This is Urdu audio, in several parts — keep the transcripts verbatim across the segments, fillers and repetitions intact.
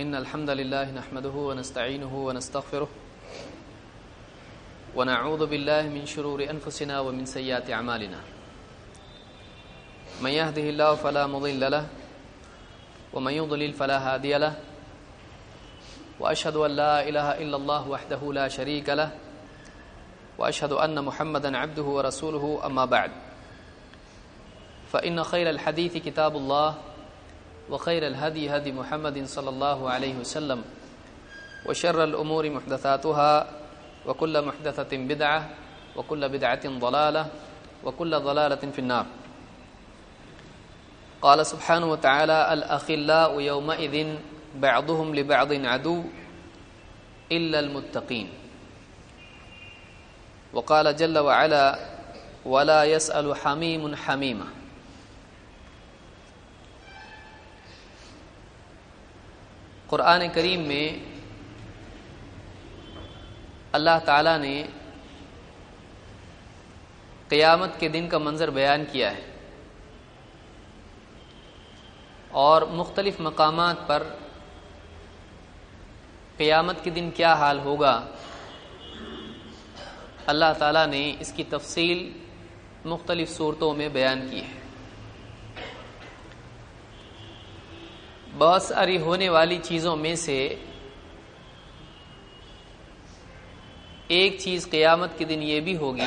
إن الحمد لله نحمده ونستعينه ونستغفره ونعوذ بالله من شرور أنفسنا ومن سيئات أعمالنا من يهده الله فلا مضل له ومن يضلل فلا هادي له وأشهد أن لا إله إلا الله وحده لا شريك له وأشهد أن محمدا عبده ورسوله أما بعد فإن خير الحديث كتاب الله وخير الهدي هدي محمد صلى الله عليه وسلم وشر الأمور محدثاتها وكل محدثة بدعة وكل بدعة ضلالة وكل ضلالة في النار. قال سبحانه وتعالى الأخلاء يومئذ بعضهم لبعض عدو إلا المتقين. وقال جل وعلا ولا يسأل حميم حميما. قرآن کریم میں اللہ تعالیٰ نے قیامت کے دن کا منظر بیان کیا ہے اور مختلف مقامات پر قیامت کے دن کیا حال ہوگا اللہ تعالیٰ نے اس کی تفصیل مختلف صورتوں میں بیان کی ہے. بہت ساری ہونے والی چیزوں میں سے ایک چیز قیامت کے دن یہ بھی ہوگی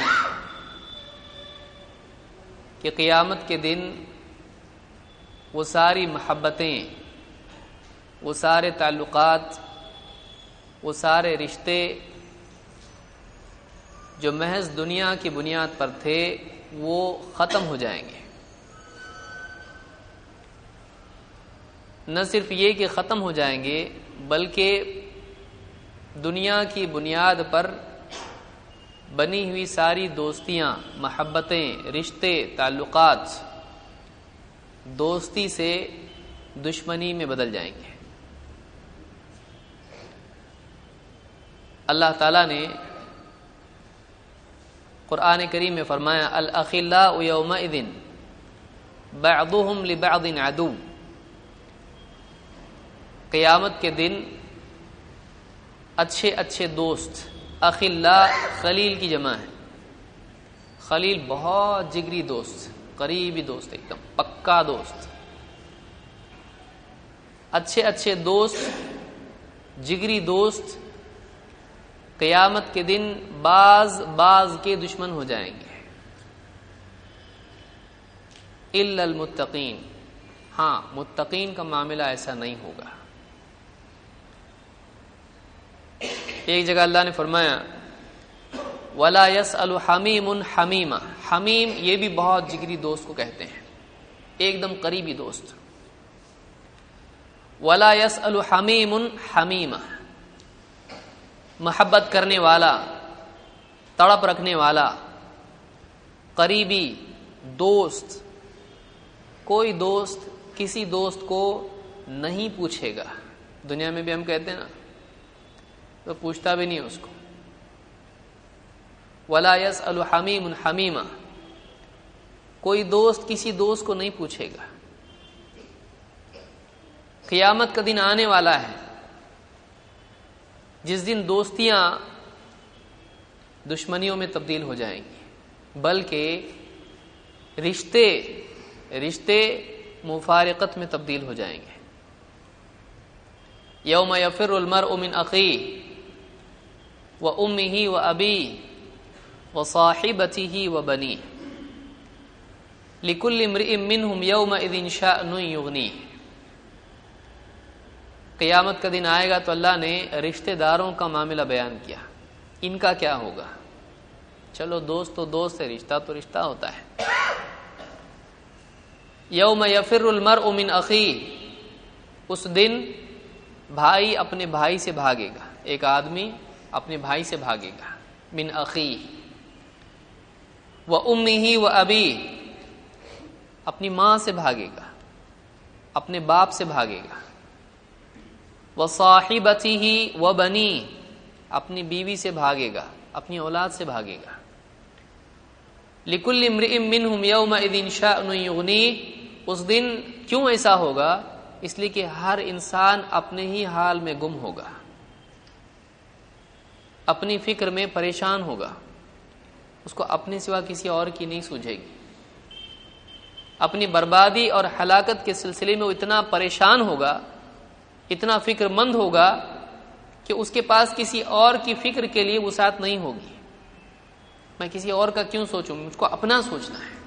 کہ قیامت کے دن وہ ساری محبتیں، وہ سارے تعلقات، وہ سارے رشتے جو محض دنیا کی بنیاد پر تھے وہ ختم ہو جائیں گے. نہ صرف یہ کہ ختم ہو جائیں گے بلکہ دنیا کی بنیاد پر بنی ہوئی ساری دوستیاں، محبتیں، رشتے، تعلقات دوستی سے دشمنی میں بدل جائیں گے. اللہ تعالیٰ نے قرآن کریم میں فرمایا الاخلاء یومئذ بعضهم لبعض عدو. قیامت کے دن اچھے اچھے دوست، اخلاء خلیل کی جمع ہے. خلیل بہت جگری دوست، قریبی دوست، ایک دم پکا دوست. اچھے اچھے دوست، جگری دوست قیامت کے دن بعض بعض کے دشمن ہو جائیں گے. الا المتقین، ہاں متقین کا معاملہ ایسا نہیں ہوگا. ایک جگہ اللہ نے فرمایا وَلَا يَسْأَلُ حَمِيمٌ حَمِيمًا. حمیم یہ بھی بہت جگری دوست کو کہتے ہیں، ایک دم قریبی دوست. وَلَا يَسْأَلُ حَمِيمٌ حَمِيمًا، محبت کرنے والا، تڑپ رکھنے والا، قریبی دوست. کوئی دوست کسی دوست کو نہیں پوچھے گا. دنیا میں بھی ہم کہتے ہیں نا تو پوچھتا بھی نہیں اس کو. وَلَا يَسْأَلُ حَمِيمٌ حَمِيمًا، کوئی دوست کسی دوست کو نہیں پوچھے گا. قیامت کا دن آنے والا ہے جس دن دوستیاں دشمنیوں میں تبدیل ہو جائیں گی، بلکہ رشتے رشتے مفارقت میں تبدیل ہو جائیں گے. یوم یفر المرء من اخیہ وامہ وابیہ وصاحبتہ وبنیہ لکل امرئ منہم یومئذ شأن یغنیہ. قیامت کا دن آئے گا تو اللہ نے رشتہ داروں کا معاملہ بیان کیا، ان کا کیا ہوگا. چلو دوست تو دوست ہے، رشتہ تو رشتہ ہوتا ہے. یوم یفر المرء من اخیہ، اس دن بھائی اپنے بھائی سے بھاگے گا. ایک آدمی اپنے بھائی سے بھاگے گا. من اخیہ وامہ وابیہ، اپنی ماں سے بھاگے گا، اپنے باپ سے بھاگے گا. وصاحبتہ وبنیہ، اپنی بیوی سے بھاگے گا، اپنی اولاد سے بھاگے گا. لکل امرئ منہم یومئذ شأن یغنیہ، اس دن کیوں ایسا ہوگا اس لیے کہ ہر انسان اپنے ہی حال میں گم ہوگا، اپنی فکر میں پریشان ہوگا، اس کو اپنے سوا کسی اور کی نہیں سوجھے گی، اپنی بربادی اور ہلاکت کے سلسلے میں وہ اتنا پریشان ہوگا، اتنا فکر مند ہوگا کہ اس کے پاس کسی اور کی فکر کے لیے وسعت نہیں ہوگی۔ میں کسی اور کا کیوں سوچوں، مجھ کو اپنا سوچنا ہے۔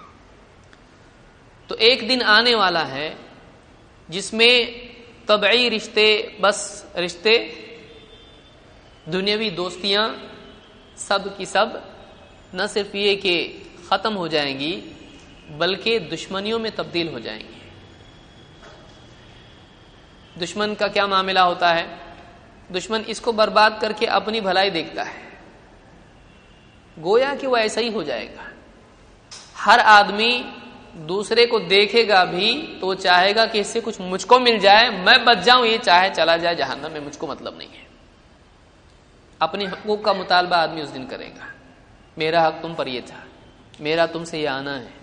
تو ایک دن آنے والا ہے جس میں طبعی رشتے، بس رشتے، دنیاوی دوستیاں سب کی سب نہ صرف یہ کہ ختم ہو جائیں گی بلکہ دشمنیوں میں تبدیل ہو جائیں گی۔ دشمن کا کیا معاملہ ہوتا ہے؟ دشمن اس کو برباد کر کے اپنی بھلائی دیکھتا ہے، گویا کہ وہ ایسا ہی ہو جائے گا۔ ہر آدمی دوسرے کو دیکھے گا بھی تو وہ چاہے گا کہ اس سے کچھ مجھ کو مل جائے، میں بچ جاؤں، یہ چاہے چلا جائے جہنم میں، مجھ کو مطلب نہیں ہے۔ اپنے حقوق کا مطالبہ آدمی اس دن کرے گا، میرا حق تم پر یہ تھا، میرا تم سے یہ آنا ہے،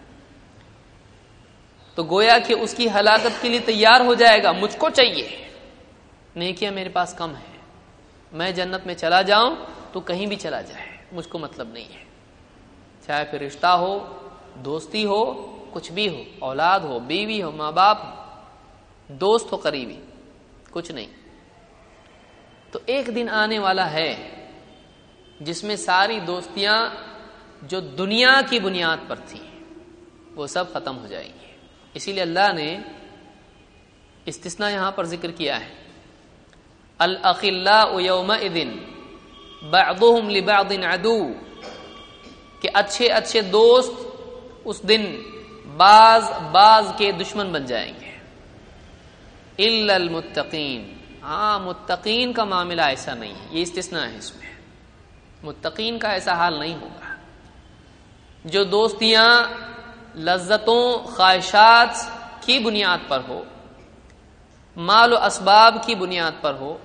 تو گویا کہ اس کی ہلاکت کے لیے تیار ہو جائے گا۔ مجھ کو چاہیے، نیکیاں میرے پاس کم ہے، میں جنت میں چلا جاؤں تو کہیں بھی چلا جائے، مجھ کو مطلب نہیں ہے، چاہے پھر رشتہ ہو، دوستی ہو، کچھ بھی ہو، اولاد ہو، بیوی ہو، ماں باپ ہو، دوست ہو، قریبی، کچھ نہیں۔ تو ایک دن آنے والا ہے جس میں ساری دوستیاں جو دنیا کی بنیاد پر تھیں وہ سب ختم ہو جائیں گی۔ اسی لیے اللہ نے استثناء یہاں پر ذکر کیا ہے، الاخلاء یومئذ بعضهم لبعض عدو، کہ اچھے اچھے دوست اس دن بعض بعض کے دشمن بن جائیں گے، الا المتقین، ہاں متقین کا معاملہ ایسا نہیں ہے، یہ استثناء ہے، اس میں متقین کا ایسا حال نہیں ہوگا۔ جو دوستیاں لذتوں، خواہشات کی بنیاد پر ہو، مال و اسباب کی بنیاد پر ہو،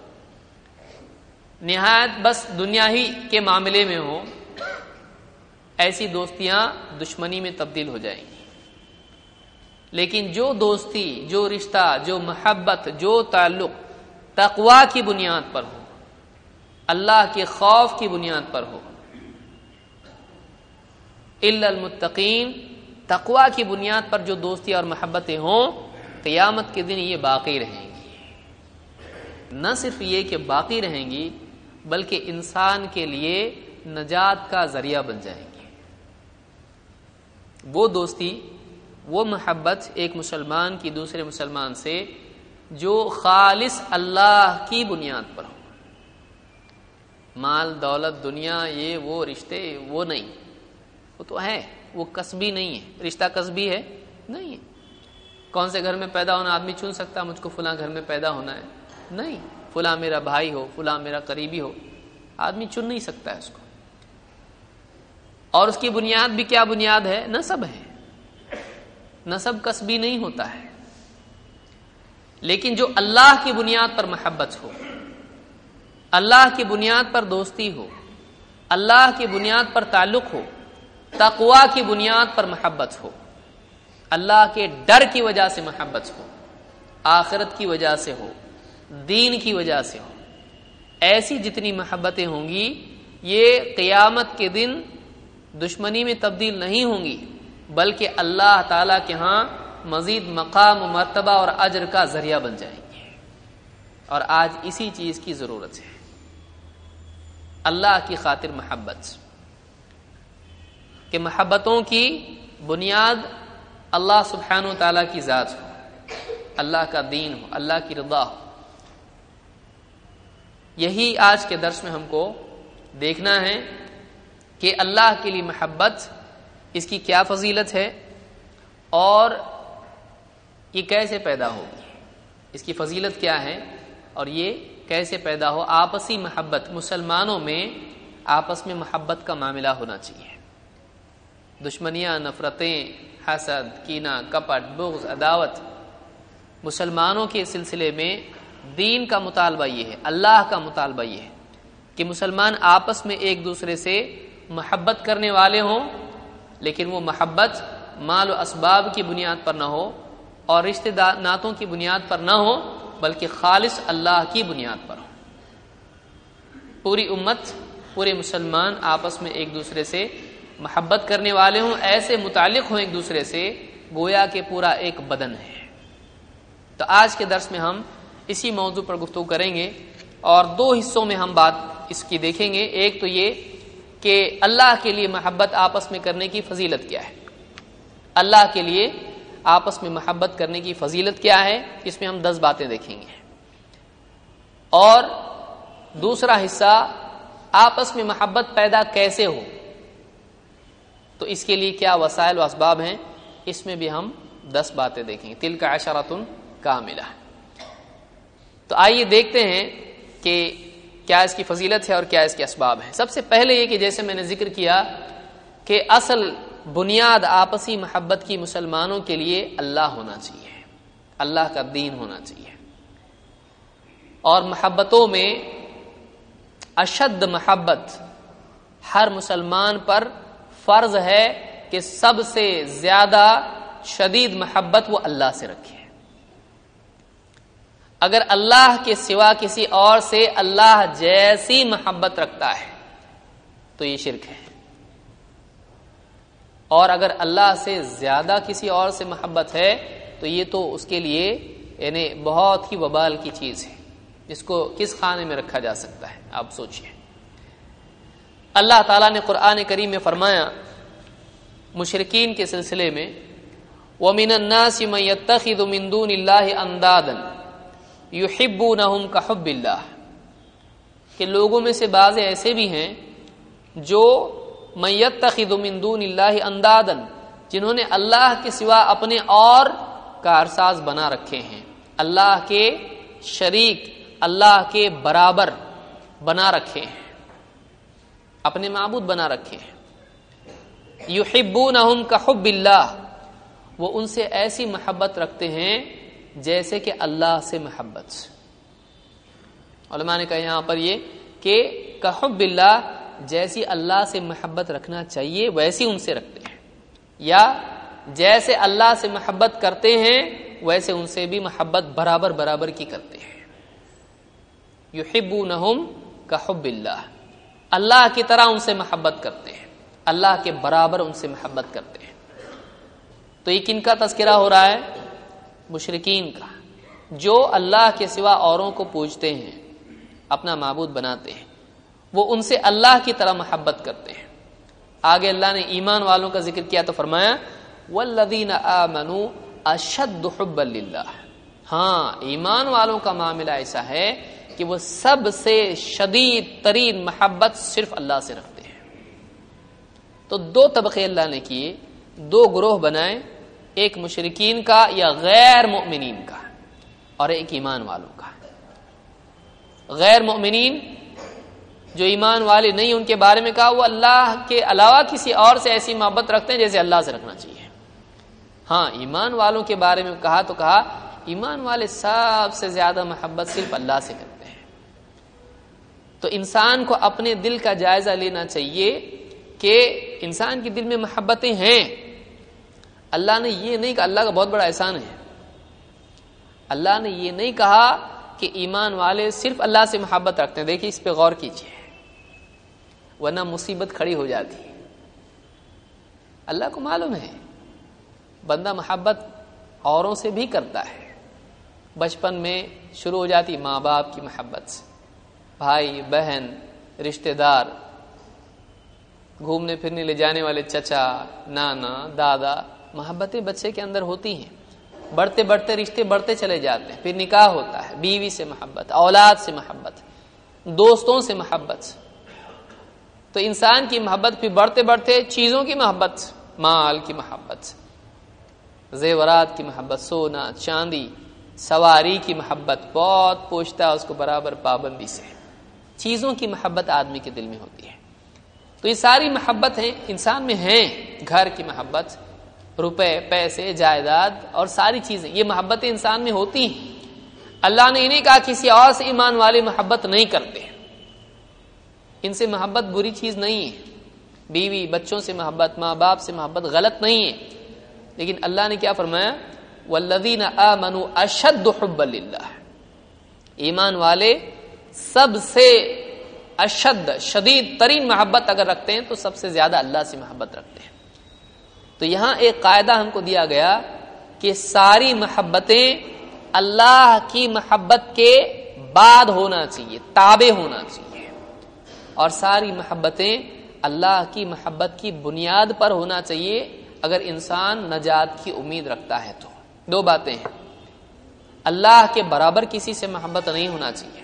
نہایت بس دنیا ہی کے معاملے میں ہو، ایسی دوستیاں دشمنی میں تبدیل ہو جائیں گی۔ لیکن جو دوستی، جو رشتہ، جو محبت، جو تعلق تقویٰ کی بنیاد پر ہو، اللہ کے خوف کی بنیاد پر ہو، الا المتقین، تقویٰ کی بنیاد پر جو دوستی اور محبتیں ہوں، قیامت کے دن یہ باقی رہیں گی۔ نہ صرف یہ کہ باقی رہیں گی بلکہ انسان کے لیے نجات کا ذریعہ بن جائیں گی۔ وہ دوستی، وہ محبت ایک مسلمان کی دوسرے مسلمان سے جو خالص اللہ کی بنیاد پر ہو، مال دولت دنیا یہ وہ رشتے وہ نہیں، وہ تو ہے، وہ کسبی نہیں ہے۔ رشتہ کسبی ہے نہیں ہے۔ کون سے گھر میں پیدا ہونا آدمی چن سکتا مجھ کو فلاں گھر میں پیدا ہونا ہے؟ نہیں، فلاں میرا بھائی ہو، فلاں میرا قریبی ہو، آدمی چن نہیں سکتا ہے اس کو۔ اور اس کی بنیاد بھی کیا بنیاد ہے؟ نسب ہے۔ نسب کسبی نہیں ہوتا ہے، لیکن جو اللہ کی بنیاد پر محبت ہو، اللہ کی بنیاد پر دوستی ہو، اللہ کی بنیاد پر تعلق ہو، تقویٰ کی بنیاد پر محبت ہو، اللہ کے ڈر کی وجہ سے محبت ہو، آخرت کی وجہ سے ہو، دین کی وجہ سے ہو، ایسی جتنی محبتیں ہوں گی یہ قیامت کے دن دشمنی میں تبدیل نہیں ہوں گی بلکہ اللہ تعالیٰ کے ہاں مزید مقام و مرتبہ اور اجر کا ذریعہ بن جائیں گے۔ اور آج اسی چیز کی ضرورت ہے، اللہ کی خاطر محبت، کہ محبتوں کی بنیاد اللہ سبحانہ و تعالیٰ کی ذات ہو، اللہ کا دین ہو، اللہ کی رضا ہو۔ یہی آج کے درس میں ہم کو دیکھنا ہے کہ اللہ کے لیے محبت، اس کی کیا فضیلت ہے اور یہ کیسے پیدا ہوگی، اس کی فضیلت کیا ہے اور یہ کیسے پیدا ہو۔ آپسی محبت، مسلمانوں میں آپس میں محبت کا معاملہ ہونا چاہیے۔ دشمنیاں، نفرتیں، حسد، کینہ، کپٹ، بغض، عداوت، مسلمانوں کے سلسلے میں دین کا مطالبہ یہ ہے، اللہ کا مطالبہ یہ ہے کہ مسلمان آپس میں ایک دوسرے سے محبت کرنے والے ہوں، لیکن وہ محبت مال و اسباب کی بنیاد پر نہ ہو اور رشتے ناتوں کی بنیاد پر نہ ہو بلکہ خالص اللہ کی بنیاد پر ہو. پوری امت پورے مسلمان آپس میں ایک دوسرے سے محبت کرنے والے ہوں، ایسے متعلق ہوں ایک دوسرے سے گویا کہ پورا ایک بدن ہے. تو آج کے درس میں ہم اسی موضوع پر گفتگو کریں گے اور دو حصوں میں ہم بات اس کی دیکھیں گے. ایک تو یہ کہ اللہ کے لیے محبت آپس میں کرنے کی فضیلت کیا ہے، اللہ کے لیے آپس میں محبت کرنے کی فضیلت کیا ہے، اس میں ہم دس باتیں دیکھیں گے. اور دوسرا حصہ آپس میں محبت پیدا کیسے ہو، تو اس کے لیے کیا وسائل و اسباب ہیں، اس میں بھی ہم دس باتیں دیکھیں گے. تلک عشرۃ کاملہ. تو آئیے دیکھتے ہیں کہ کیا اس کی فضیلت ہے اور کیا اس کے اسباب ہیں. سب سے پہلے یہ کہ جیسے میں نے ذکر کیا کہ اصل بنیاد آپسی محبت کی مسلمانوں کے لیے اللہ ہونا چاہیے، اللہ کا دین ہونا چاہیے. اور محبتوں میں اشد محبت ہر مسلمان پر فرض ہے کہ سب سے زیادہ شدید محبت وہ اللہ سے رکھے. اگر اللہ کے سوا کسی اور سے اللہ جیسی محبت رکھتا ہے تو یہ شرک ہے، اور اگر اللہ سے زیادہ کسی اور سے محبت ہے تو یہ تو اس کے لیے یعنی بہت ہی وبال کی چیز ہے، جس کو کس خانے میں رکھا جا سکتا ہے. آپ سوچئے، اللہ تعالیٰ نے قرآن کریم میں فرمایا مشرکین کے سلسلے میں وَمِنَ النَّاسِ مَن يَتَّخِذُ مِن دُونِ اللَّهِ أَندَادًا يُحِبُّونَهُمْ كَحُبِّ اللَّهِ، کہ لوگوں میں سے بعض ایسے بھی ہیں جو مَن يَتَّخِذُ مِن دُونِ اللَّهِ أَندَادًا، جنہوں نے اللہ کے سوا اپنے اور کارساز بنا رکھے ہیں، اللہ کے شریک، اللہ کے برابر بنا رکھے ہیں، اپنے معبود بنا رکھے ہیں. یحبونہم کحب اللہ، وہ ان سے ایسی محبت رکھتے ہیں جیسے کہ اللہ سے محبت. علماء نے کہا یہاں پر یہ کہ کحب اللہ، جیسی اللہ سے محبت رکھنا چاہیے ویسی ان سے رکھتے ہیں، یا جیسے اللہ سے محبت کرتے ہیں ویسے ان سے بھی محبت برابر برابر کی کرتے ہیں. یحبونہم کحب اللہ، اللہ کی طرح ان سے محبت کرتے ہیں، اللہ کے برابر ان سے محبت کرتے ہیں. تو یہ کن کا تذکرہ ہو رہا ہے؟ مشرکین کا، جو اللہ کے سوا اوروں کو پوجتے ہیں، اپنا معبود بناتے ہیں، وہ ان سے اللہ کی طرح محبت کرتے ہیں. آگے اللہ نے ایمان والوں کا ذکر کیا تو فرمایا والذین آمنوا اشد حبا للہ. ہاں، ایمان والوں کا معاملہ ایسا ہے کہ وہ سب سے شدید ترین محبت صرف اللہ سے رکھتے ہیں. تو دو طبقے اللہ نے کیے، دو گروہ بنائے، ایک مشرکین کا یا غیر مؤمنین کا اور ایک ایمان والوں کا. غیر مؤمنین جو ایمان والے نہیں، ان کے بارے میں کہا وہ اللہ کے علاوہ کسی اور سے ایسی محبت رکھتے ہیں جیسے اللہ سے رکھنا چاہیے. ہاں، ایمان والوں کے بارے میں کہا تو کہا ایمان والے سب سے زیادہ محبت صرف اللہ سے کرتے ہیں. تو انسان کو اپنے دل کا جائزہ لینا چاہیے کہ انسان کے دل میں محبتیں ہیں. اللہ نے یہ نہیں کہا، اللہ کا بہت بڑا احسان ہے، اللہ نے یہ نہیں کہا کہ ایمان والے صرف اللہ سے محبت رکھتے ہیں. دیکھیے اس پہ غور کیجیے، ورنہ مصیبت کھڑی ہو جاتی ہے. اللہ کو معلوم ہے بندہ محبت اوروں سے بھی کرتا ہے. بچپن میں شروع ہو جاتی ماں باپ کی محبت سے، بھائی بہن، رشتہ دار، گھومنے پھرنے لے جانے والے چچا، نانا، دادا، محبتیں بچے کے اندر ہوتی ہیں. بڑھتے بڑھتے رشتے بڑھتے چلے جاتے ہیں، پھر نکاح ہوتا ہے، بیوی سے محبت، اولاد سے محبت، دوستوں سے محبت. تو انسان کی محبت پھر بڑھتے بڑھتے چیزوں کی محبت، مال کی محبت، زیورات کی محبت، سونا چاندی، سواری کی محبت، بہت پوچھتا ہے اس کو برابر پابندی سے. چیزوں کی محبت آدمی کے دل میں ہوتی ہے. تو یہ ساری محبت ہیں انسان میں ہیں. گھر کی محبت، روپے، پیسے، جائیداد اور ساری چیزیں، یہ محبتیں انسان میں ہوتی ہیں. اللہ نے انہیں کہا کسی اور سے ایمان والے محبت نہیں کرتے. ان سے محبت بری چیز نہیں ہے. بیوی بچوں سے محبت، ماں باپ سے محبت غلط نہیں ہے. لیکن اللہ نے کیا فرمایا؟ والذین آمنوا اشد حبا للہ، ایمان والے سب سے اشد شدید ترین محبت اگر رکھتے ہیں تو سب سے زیادہ اللہ سے محبت رکھتے ہیں۔ تو یہاں ایک قاعدہ ہم کو دیا گیا کہ ساری محبتیں اللہ کی محبت کے بعد ہونا چاہیے، تابع ہونا چاہیے، اور ساری محبتیں اللہ کی محبت کی بنیاد پر ہونا چاہیے اگر انسان نجات کی امید رکھتا ہے تو۔ دو باتیں ہیں، اللہ کے برابر کسی سے محبت نہیں ہونا چاہیے،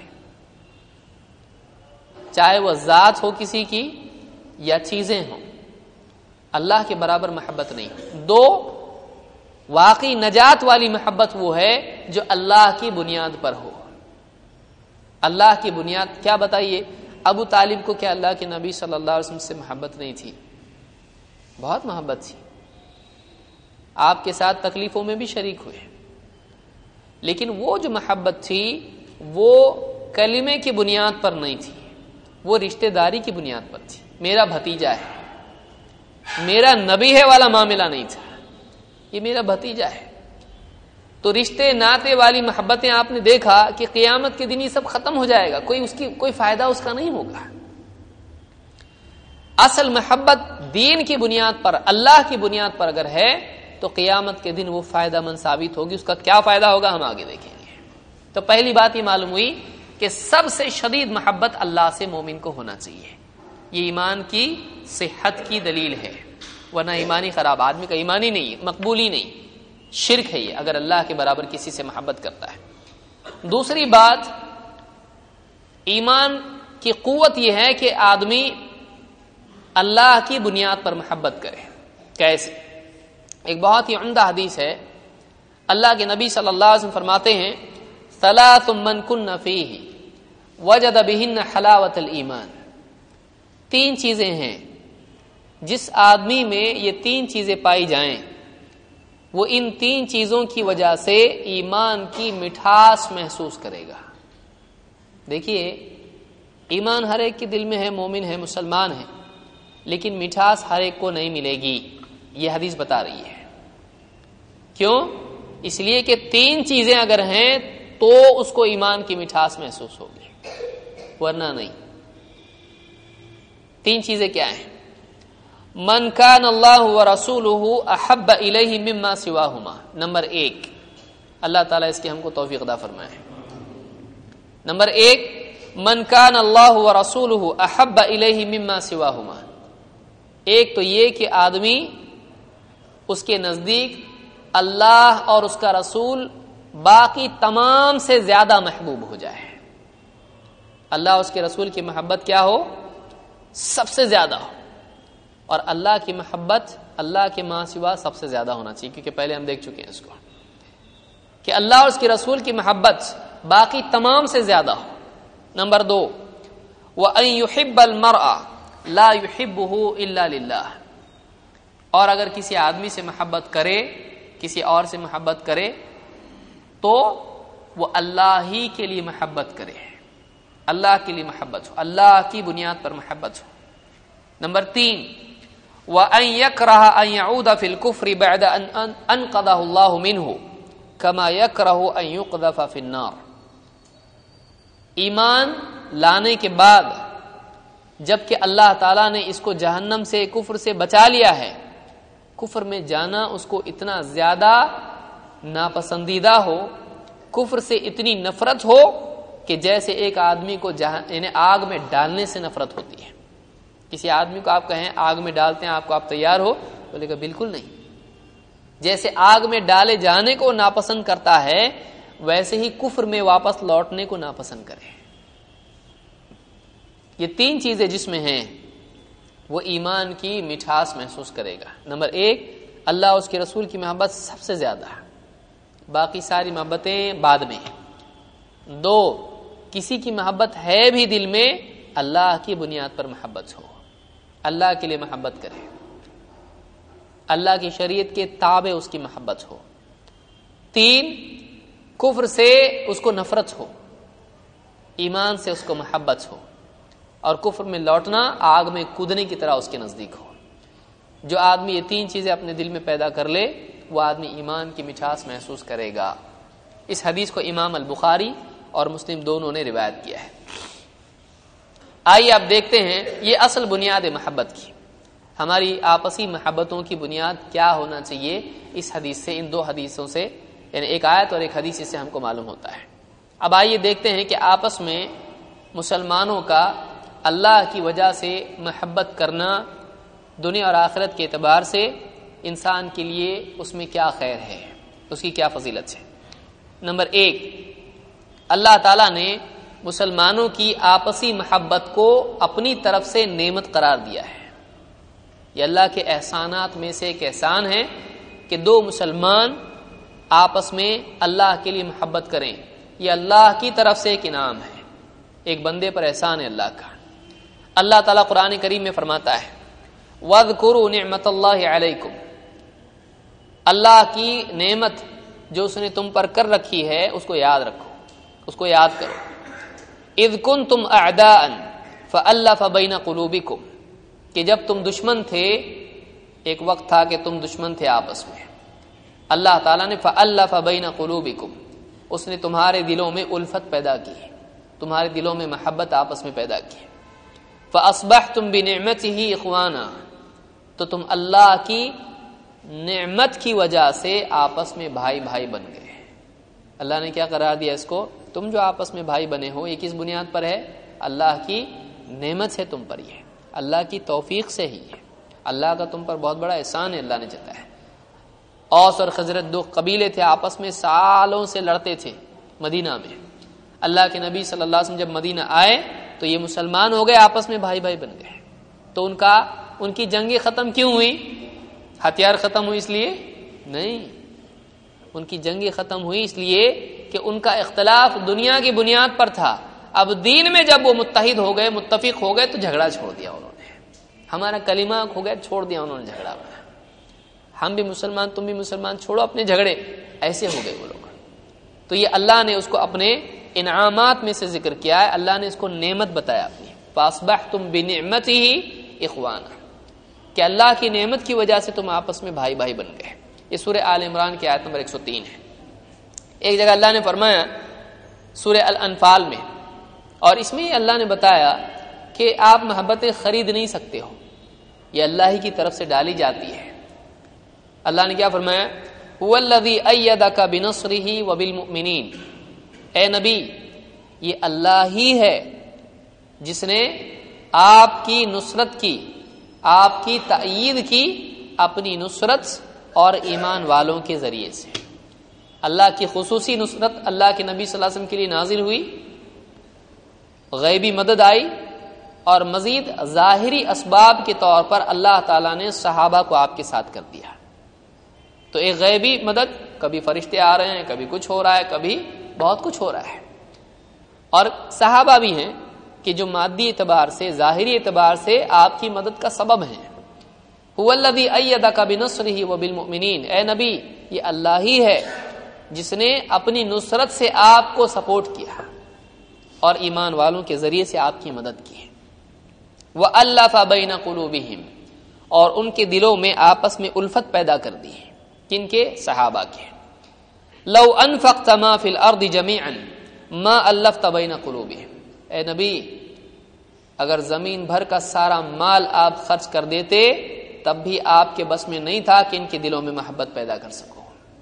چاہے وہ ذات ہو کسی کی یا چیزیں ہوں، اللہ کے برابر محبت نہیں۔ دو، واقعی نجات والی محبت وہ ہے جو اللہ کی بنیاد پر ہو۔ اللہ کی بنیاد کیا بتائیے؟ ابو طالب کو کیا اللہ کے نبی صلی اللہ علیہ وسلم سے محبت نہیں تھی؟ بہت محبت تھی، آپ کے ساتھ تکلیفوں میں بھی شریک ہوئے، لیکن وہ جو محبت تھی وہ کلمے کی بنیاد پر نہیں تھی، وہ رشتہ داری کی بنیاد پر تھی۔ میرا بھتیجا ہے، میرا نبی ہے والا معاملہ نہیں تھا، یہ میرا بھتیجا ہے۔ تو رشتے ناطے والی محبتیں آپ نے دیکھا کہ قیامت کے دن یہ سب ختم ہو جائے گا، کوئی اس کی کوئی فائدہ اس کا نہیں ہوگا۔ اصل محبت دین کی بنیاد پر، اللہ کی بنیاد پر اگر ہے تو قیامت کے دن وہ فائدہ مند ثابت ہوگی۔ اس کا کیا فائدہ ہوگا ہم آگے دیکھیں گے۔ تو پہلی بات یہ معلوم ہوئی کہ سب سے شدید محبت اللہ سے مومن کو ہونا چاہیے، یہ ایمان کی صحت کی دلیل ہے، ورنہ ایمانی خراب، آدمی کا ایمانی نہیں، مقبولی نہیں، شرک ہے یہ اگر اللہ کے برابر کسی سے محبت کرتا ہے۔ دوسری بات، ایمان کی قوت یہ ہے کہ آدمی اللہ کی بنیاد پر محبت کرے۔ کیسے؟ ایک بہت ہی عمدہ حدیث ہے، اللہ کے نبی صلی اللہ علیہ وسلم فرماتے ہیں ثلاث من کن فیہ وجد بہن حلاوت الایمان، تین چیزیں ہیں جس آدمی میں یہ تین چیزیں پائی جائیں وہ ان تین چیزوں کی وجہ سے ایمان کی مٹھاس محسوس کرے گا۔ دیکھیے، ایمان ہر ایک کے دل میں ہے، مومن ہے، مسلمان ہے، لیکن مٹھاس ہر ایک کو نہیں ملے گی، یہ حدیث بتا رہی ہے۔ کیوں؟ اس لیے کہ تین چیزیں اگر ہیں تو اس کو ایمان کی مٹھاس محسوس ہوگی، ورنہ نہیں۔ تین چیزیں کیا ہیں؟ من کان اللہ ورسولہ احب الیہ مما سواہما، نمبر ایک، اللہ تعالیٰ اس کی ہم کو توفیق عطا فرمائے۔ نمبر ایک، من کان اللہ ورسولہ احب الیہ مما سواہما، ایک تو یہ کہ آدمی اس کے نزدیک اللہ اور اس کا رسول باقی تمام سے زیادہ محبوب ہو جائے، اللہ اس کے رسول کی محبت کیا ہو؟ سب سے زیادہ ہو، اور اللہ کی محبت اللہ کے ماں سوا سب سے زیادہ ہونا چاہیے، کیونکہ پہلے ہم دیکھ چکے ہیں اس کو کہ اللہ اور اس کے رسول کی محبت باقی تمام سے زیادہ ہو۔ نمبر دو، وَأَن يُحِبَّ الْمَرْءَ لَا يُحِبُّهُ إِلَّا لِلَّهِ، اور اگر کسی آدمی سے محبت کرے، کسی اور سے محبت کرے تو وہ اللہ ہی کے لیے محبت کرے، اللہ کے لیے محبت ہو، اللہ کی بنیاد پر محبت ہو۔ نمبر تین، وَأَن يَكْرَهَ أَن يَعُودَ فِي الْكُفْرِ بَعْدَ أَن أَنْقَذَهُ اللَّهُ مِنْهُ كَمَا يَكْرَهُ أَن يُقْذَفَ فِي النَّارِ، ایمان لانے کے بعد جبکہ اللہ تعالیٰ نے اس کو جہنم سے، کفر سے بچا لیا ہے، کفر میں جانا اس کو اتنا زیادہ ناپسندیدہ ہو، کفر سے اتنی نفرت ہو کہ جیسے ایک آدمی کو یعنی آگ میں ڈالنے سے نفرت ہوتی ہے۔ کسی آدمی کو آپ کہیں آگ میں ڈالتے ہیں آپ کو، آپ تیار ہو؟ بولے گا بالکل نہیں۔ جیسے آگ میں ڈالے جانے کو ناپسند کرتا ہے ویسے ہی کفر میں واپس لوٹنے کو ناپسند کرے۔ یہ تین چیزیں جس میں ہیں وہ ایمان کی مٹھاس محسوس کرے گا۔ نمبر ایک، اللہ اس کے رسول کی محبت سب سے زیادہ ہے، باقی ساری محبتیں بعد میں ہیں۔ دو، کسی کی محبت ہے بھی دل میں، اللہ کی بنیاد پر محبت ہو، اللہ کے لیے محبت کرے، اللہ کی شریعت کے تابع اس کی محبت ہو۔ تین، کفر سے اس کو نفرت ہو، ایمان سے اس کو محبت ہو، اور کفر میں لوٹنا آگ میں کودنے کی طرح اس کے نزدیک ہو۔ جو آدمی یہ تین چیزیں اپنے دل میں پیدا کر لے وہ آدمی ایمان کی مٹھاس محسوس کرے گا۔ اس حدیث کو امام البخاری اور مسلم دونوں نے روایت کیا ہے۔ آئیے آپ دیکھتے ہیں یہ اصل بنیاد محبت کی، ہماری آپسی محبتوں کی بنیاد کیا ہونا چاہیے، اس حدیث سے، ان دو حدیثوں سے، یعنی ایک آیت اور ایک حدیث سے ہم کو معلوم ہوتا ہے۔ اب آئیے دیکھتے ہیں کہ آپس میں مسلمانوں کا اللہ کی وجہ سے محبت کرنا دنیا اور آخرت کے اعتبار سے انسان کے لیے اس میں کیا خیر ہے، اس کی کیا فضیلت ہے۔ نمبر ایک، اللہ تعالیٰ نے مسلمانوں کی آپسی محبت کو اپنی طرف سے نعمت قرار دیا ہے۔ یہ اللہ کے احسانات میں سے ایک احسان ہے کہ دو مسلمان آپس میں اللہ کے لیے محبت کریں، یہ اللہ کی طرف سے ایک انعام ہے، ایک بندے پر احسان ہے اللہ کا۔ اللہ تعالیٰ قرآن کریم میں فرماتا ہے وَاذْكُرُوا نِعْمَتَ اللَّهِ عَلَيْكُمْ، اللہ کی نعمت جو اس نے تم پر کر رکھی ہے اس کو یاد رکھو، اس کو یاد کرو۔ اذ کنتم اعداء فالف بین قلوبکم، کہ جب تم دشمن تھے، ایک وقت تھا کہ تم دشمن تھے آپس میں، اللہ تعالیٰ نے فالف بین قلوبکم، اس نے تمہارے دلوں میں الفت پیدا کی، تمہارے دلوں میں محبت آپس میں پیدا کی۔ فاصبحتم بنعمته اخوانا، تو تم اللہ کی نعمت کی وجہ سے آپس میں بھائی بھائی بن گئے۔ اللہ نے کیا قرار دیا اس کو، تم جو آپس میں بھائی بنے ہو یہ کس بنیاد پر ہے، اللہ کی نعمت ہے تم پر، یہ اللہ کی توفیق سے ہی ہے، اللہ کا تم پر بہت بڑا احسان ہے اللہ نے جتایا ہے۔ اوس اور خزرج دو قبیلے تھے، آپس میں سالوں سے لڑتے تھے مدینہ میں، اللہ کے نبی صلی اللہ علیہ وسلم جب مدینہ آئے تو یہ مسلمان ہو گئے، آپس میں بھائی بھائی بن گئے۔ تو ان کا ان کی جنگیں ختم کیوں ہوئی، ہتھیار ختم ہوئی اس لیے نہیں، ان کی جنگیں ختم ہوئی اس لیے کہ ان کا اختلاف دنیا کی بنیاد پر تھا، اب دین میں جب وہ متحد ہو گئے، متفق ہو گئے تو جھگڑا چھوڑ دیا انہوں نے، ہمارا کلمہ ہو گیا، چھوڑ دیا انہوں نے جھگڑا، ہم بھی مسلمان تم بھی مسلمان، چھوڑو اپنے جھگڑے، ایسے ہو گئے وہ لوگ۔ تو یہ اللہ نے اس کو اپنے انعامات میں سے ذکر کیا ہے، اللہ نے اس کو نعمت بتایا اپنی، فاصبحتم بنعمته اخوانا، کہ اللہ کی نعمت کی وجہ سے تم آپس میں بھائی بھائی بن گئے۔ یہ سورہ آل عمران کی آیت نمبر ایک سو تین ہے۔ ایک جگہ اللہ نے فرمایا سورہ الانفال میں، اور اس میں اللہ نے بتایا کہ آپ محبتیں خرید نہیں سکتے ہو، یہ اللہ ہی کی طرف سے ڈالی جاتی ہے۔ اللہ نے کیا فرمایا هو الذی ایدک بنصرہ وبالمؤمنین، اے نبی یہ اللہ ہی ہے جس نے آپ کی نصرت کی، آپ کی تائید کی اپنی نصرت اور ایمان والوں کے ذریعے سے۔ اللہ کی خصوصی نصرت اللہ کے نبی صلی اللہ علیہ وسلم کے لیے نازل ہوئی، غیبی مدد آئی، اور مزید ظاہری اسباب کے طور پر اللہ تعالیٰ نے صحابہ کو آپ کے ساتھ کر دیا۔ تو ایک غیبی مدد، کبھی فرشتے آ رہے ہیں، کبھی کچھ ہو رہا ہے، کبھی بہت کچھ ہو رہا ہے، اور صحابہ بھی ہیں کہ جو مادی اعتبار سے، ظاہری اعتبار سے آپ کی مدد کا سبب ہیں۔ هو الذی ایدک بنصرہ وبالمؤمنین، اے نبی یہ اللہ ہی ہے جس نے اپنی نصرت سے آپ کو سپورٹ کیا اور ایمان والوں کے ذریعے سے آپ کی مدد کی۔ وَأَلَّفَ بَيْنَ قُلُوبِهِمْ، اور ان کے دلوں میں آپس میں الفت پیدا کر دی، کن کے، صحابہ کے۔ لَوْ أَنفَقْتَ مَا فِي الْأَرْضِ جَمِيعًا مَا أَلَّفْتَ بَيْنَ قُلُوبِهِمْ، اے نبی اگر زمین بھر کا سارا مال آپ خرچ کر دیتے تب بھی آپ کے بس میں نہیں تھا کہ ان کے دلوں میں محبت پیدا کر سکو۔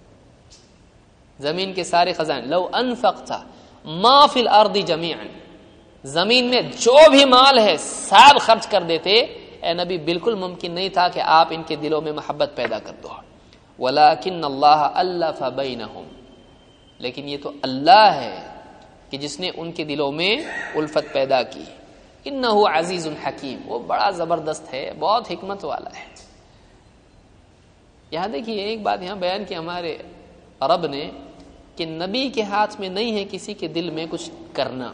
زمین کے سارے خزانے، لو انفقت ما فی الارض جميعا، زمین میں جو بھی مال ہے سب خرچ کر دیتے، اے نبی بالکل ممکن نہیں تھا کہ آپ ان کے دلوں میں محبت پیدا کر دو۔ ولکن اللہ الف بینہم، لیکن یہ تو اللہ ہے کہ جس نے ان کے دلوں میں الفت پیدا کی۔ انہ عزیز حکیم، وہ بڑا زبردست ہے، بہت حکمت والا ہے۔ یہاں دیکھیے ایک بات یہاں بیان کی ہمارے رب نے کہ نبی کے ہاتھ میں نہیں ہے کسی کے دل میں کچھ کرنا،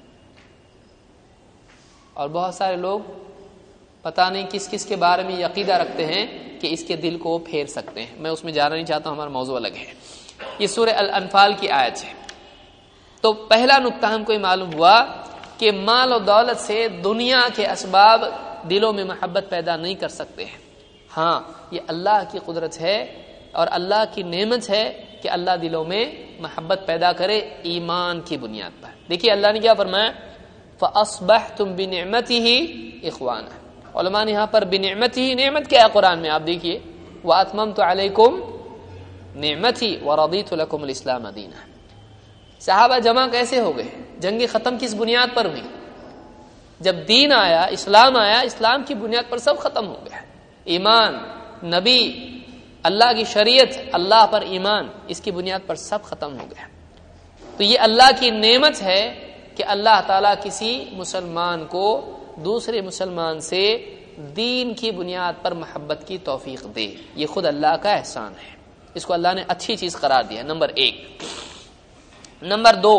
اور بہت سارے لوگ پتہ نہیں کس کس کے بارے میں عقیدہ رکھتے ہیں کہ اس کے دل کو وہ پھیر سکتے ہیں۔ میں اس میں جانا نہیں چاہتا ہوں، ہمارا موضوع الگ ہے۔ یہ سورہ الانفال کی آیت ہے۔ تو پہلا نقطہ ہم کو یہ معلوم ہوا کہ مال و دولت سے دنیا کے اسباب دلوں میں محبت پیدا نہیں کر سکتے ہیں۔ ہاں یہ اللہ کی قدرت ہے، اور اللہ کی نعمت ہے کہ اللہ دلوں میں محبت پیدا کرے ایمان کی بنیاد پر. دیکھیے اللہ نے کیا فرمایا، فَأَصْبَحْتُمْ بِنِعْمَتِهِ إِخْوَانًا. علماء نے یہاں پر بنعمتہ، نعمت کیا ہے قرآن میں آپ دیکھیے، وَأَتْمَمْتُ عَلَيْكُمْ نعمتي وَرَضِيتُ لَكُمُ الْإِسْلَامَ دِينًا. صحابہ جمع کیسے ہو گئے؟ جنگ ختم کس بنیاد پر ہوئی؟ جب دین آیا، اسلام آیا، اسلام کی بنیاد پر سب ختم ہو گیا. ایمان، نبی، اللہ کی شریعت، اللہ پر ایمان، اس کی بنیاد پر سب ختم ہو گیا. تو یہ اللہ کی نعمت ہے کہ اللہ تعالیٰ کسی مسلمان کو دوسرے مسلمان سے دین کی بنیاد پر محبت کی توفیق دے. یہ خود اللہ کا احسان ہے، اس کو اللہ نے اچھی چیز قرار دیا. نمبر ایک. نمبر دو،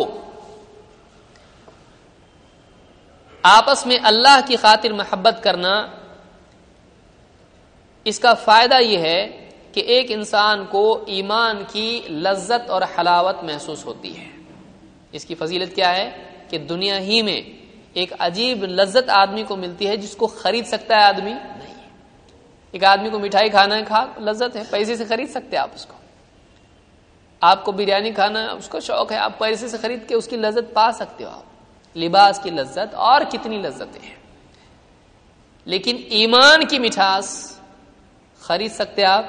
آپس میں اللہ کی خاطر محبت کرنا، اس کا فائدہ یہ ہے کہ ایک انسان کو ایمان کی لذت اور حلاوت محسوس ہوتی ہے. اس کی فضیلت کیا ہے کہ دنیا ہی میں ایک عجیب لذت آدمی کو ملتی ہے جس کو خرید سکتا ہے آدمی نہیں. ایک آدمی کو مٹھائی کھانا ہے، کھا لذت ہے، پیسے سے خرید سکتے ہیں آپ اس کو. آپ کو بریانی کھانا ہے، اس کو شوق ہے، آپ پیسے سے خرید کے اس کی لذت پا سکتے ہو. آپ لباس کی لذت اور کتنی لذتیں ہیں. لیکن ایمان کی مٹھاس خرید سکتے آپ؟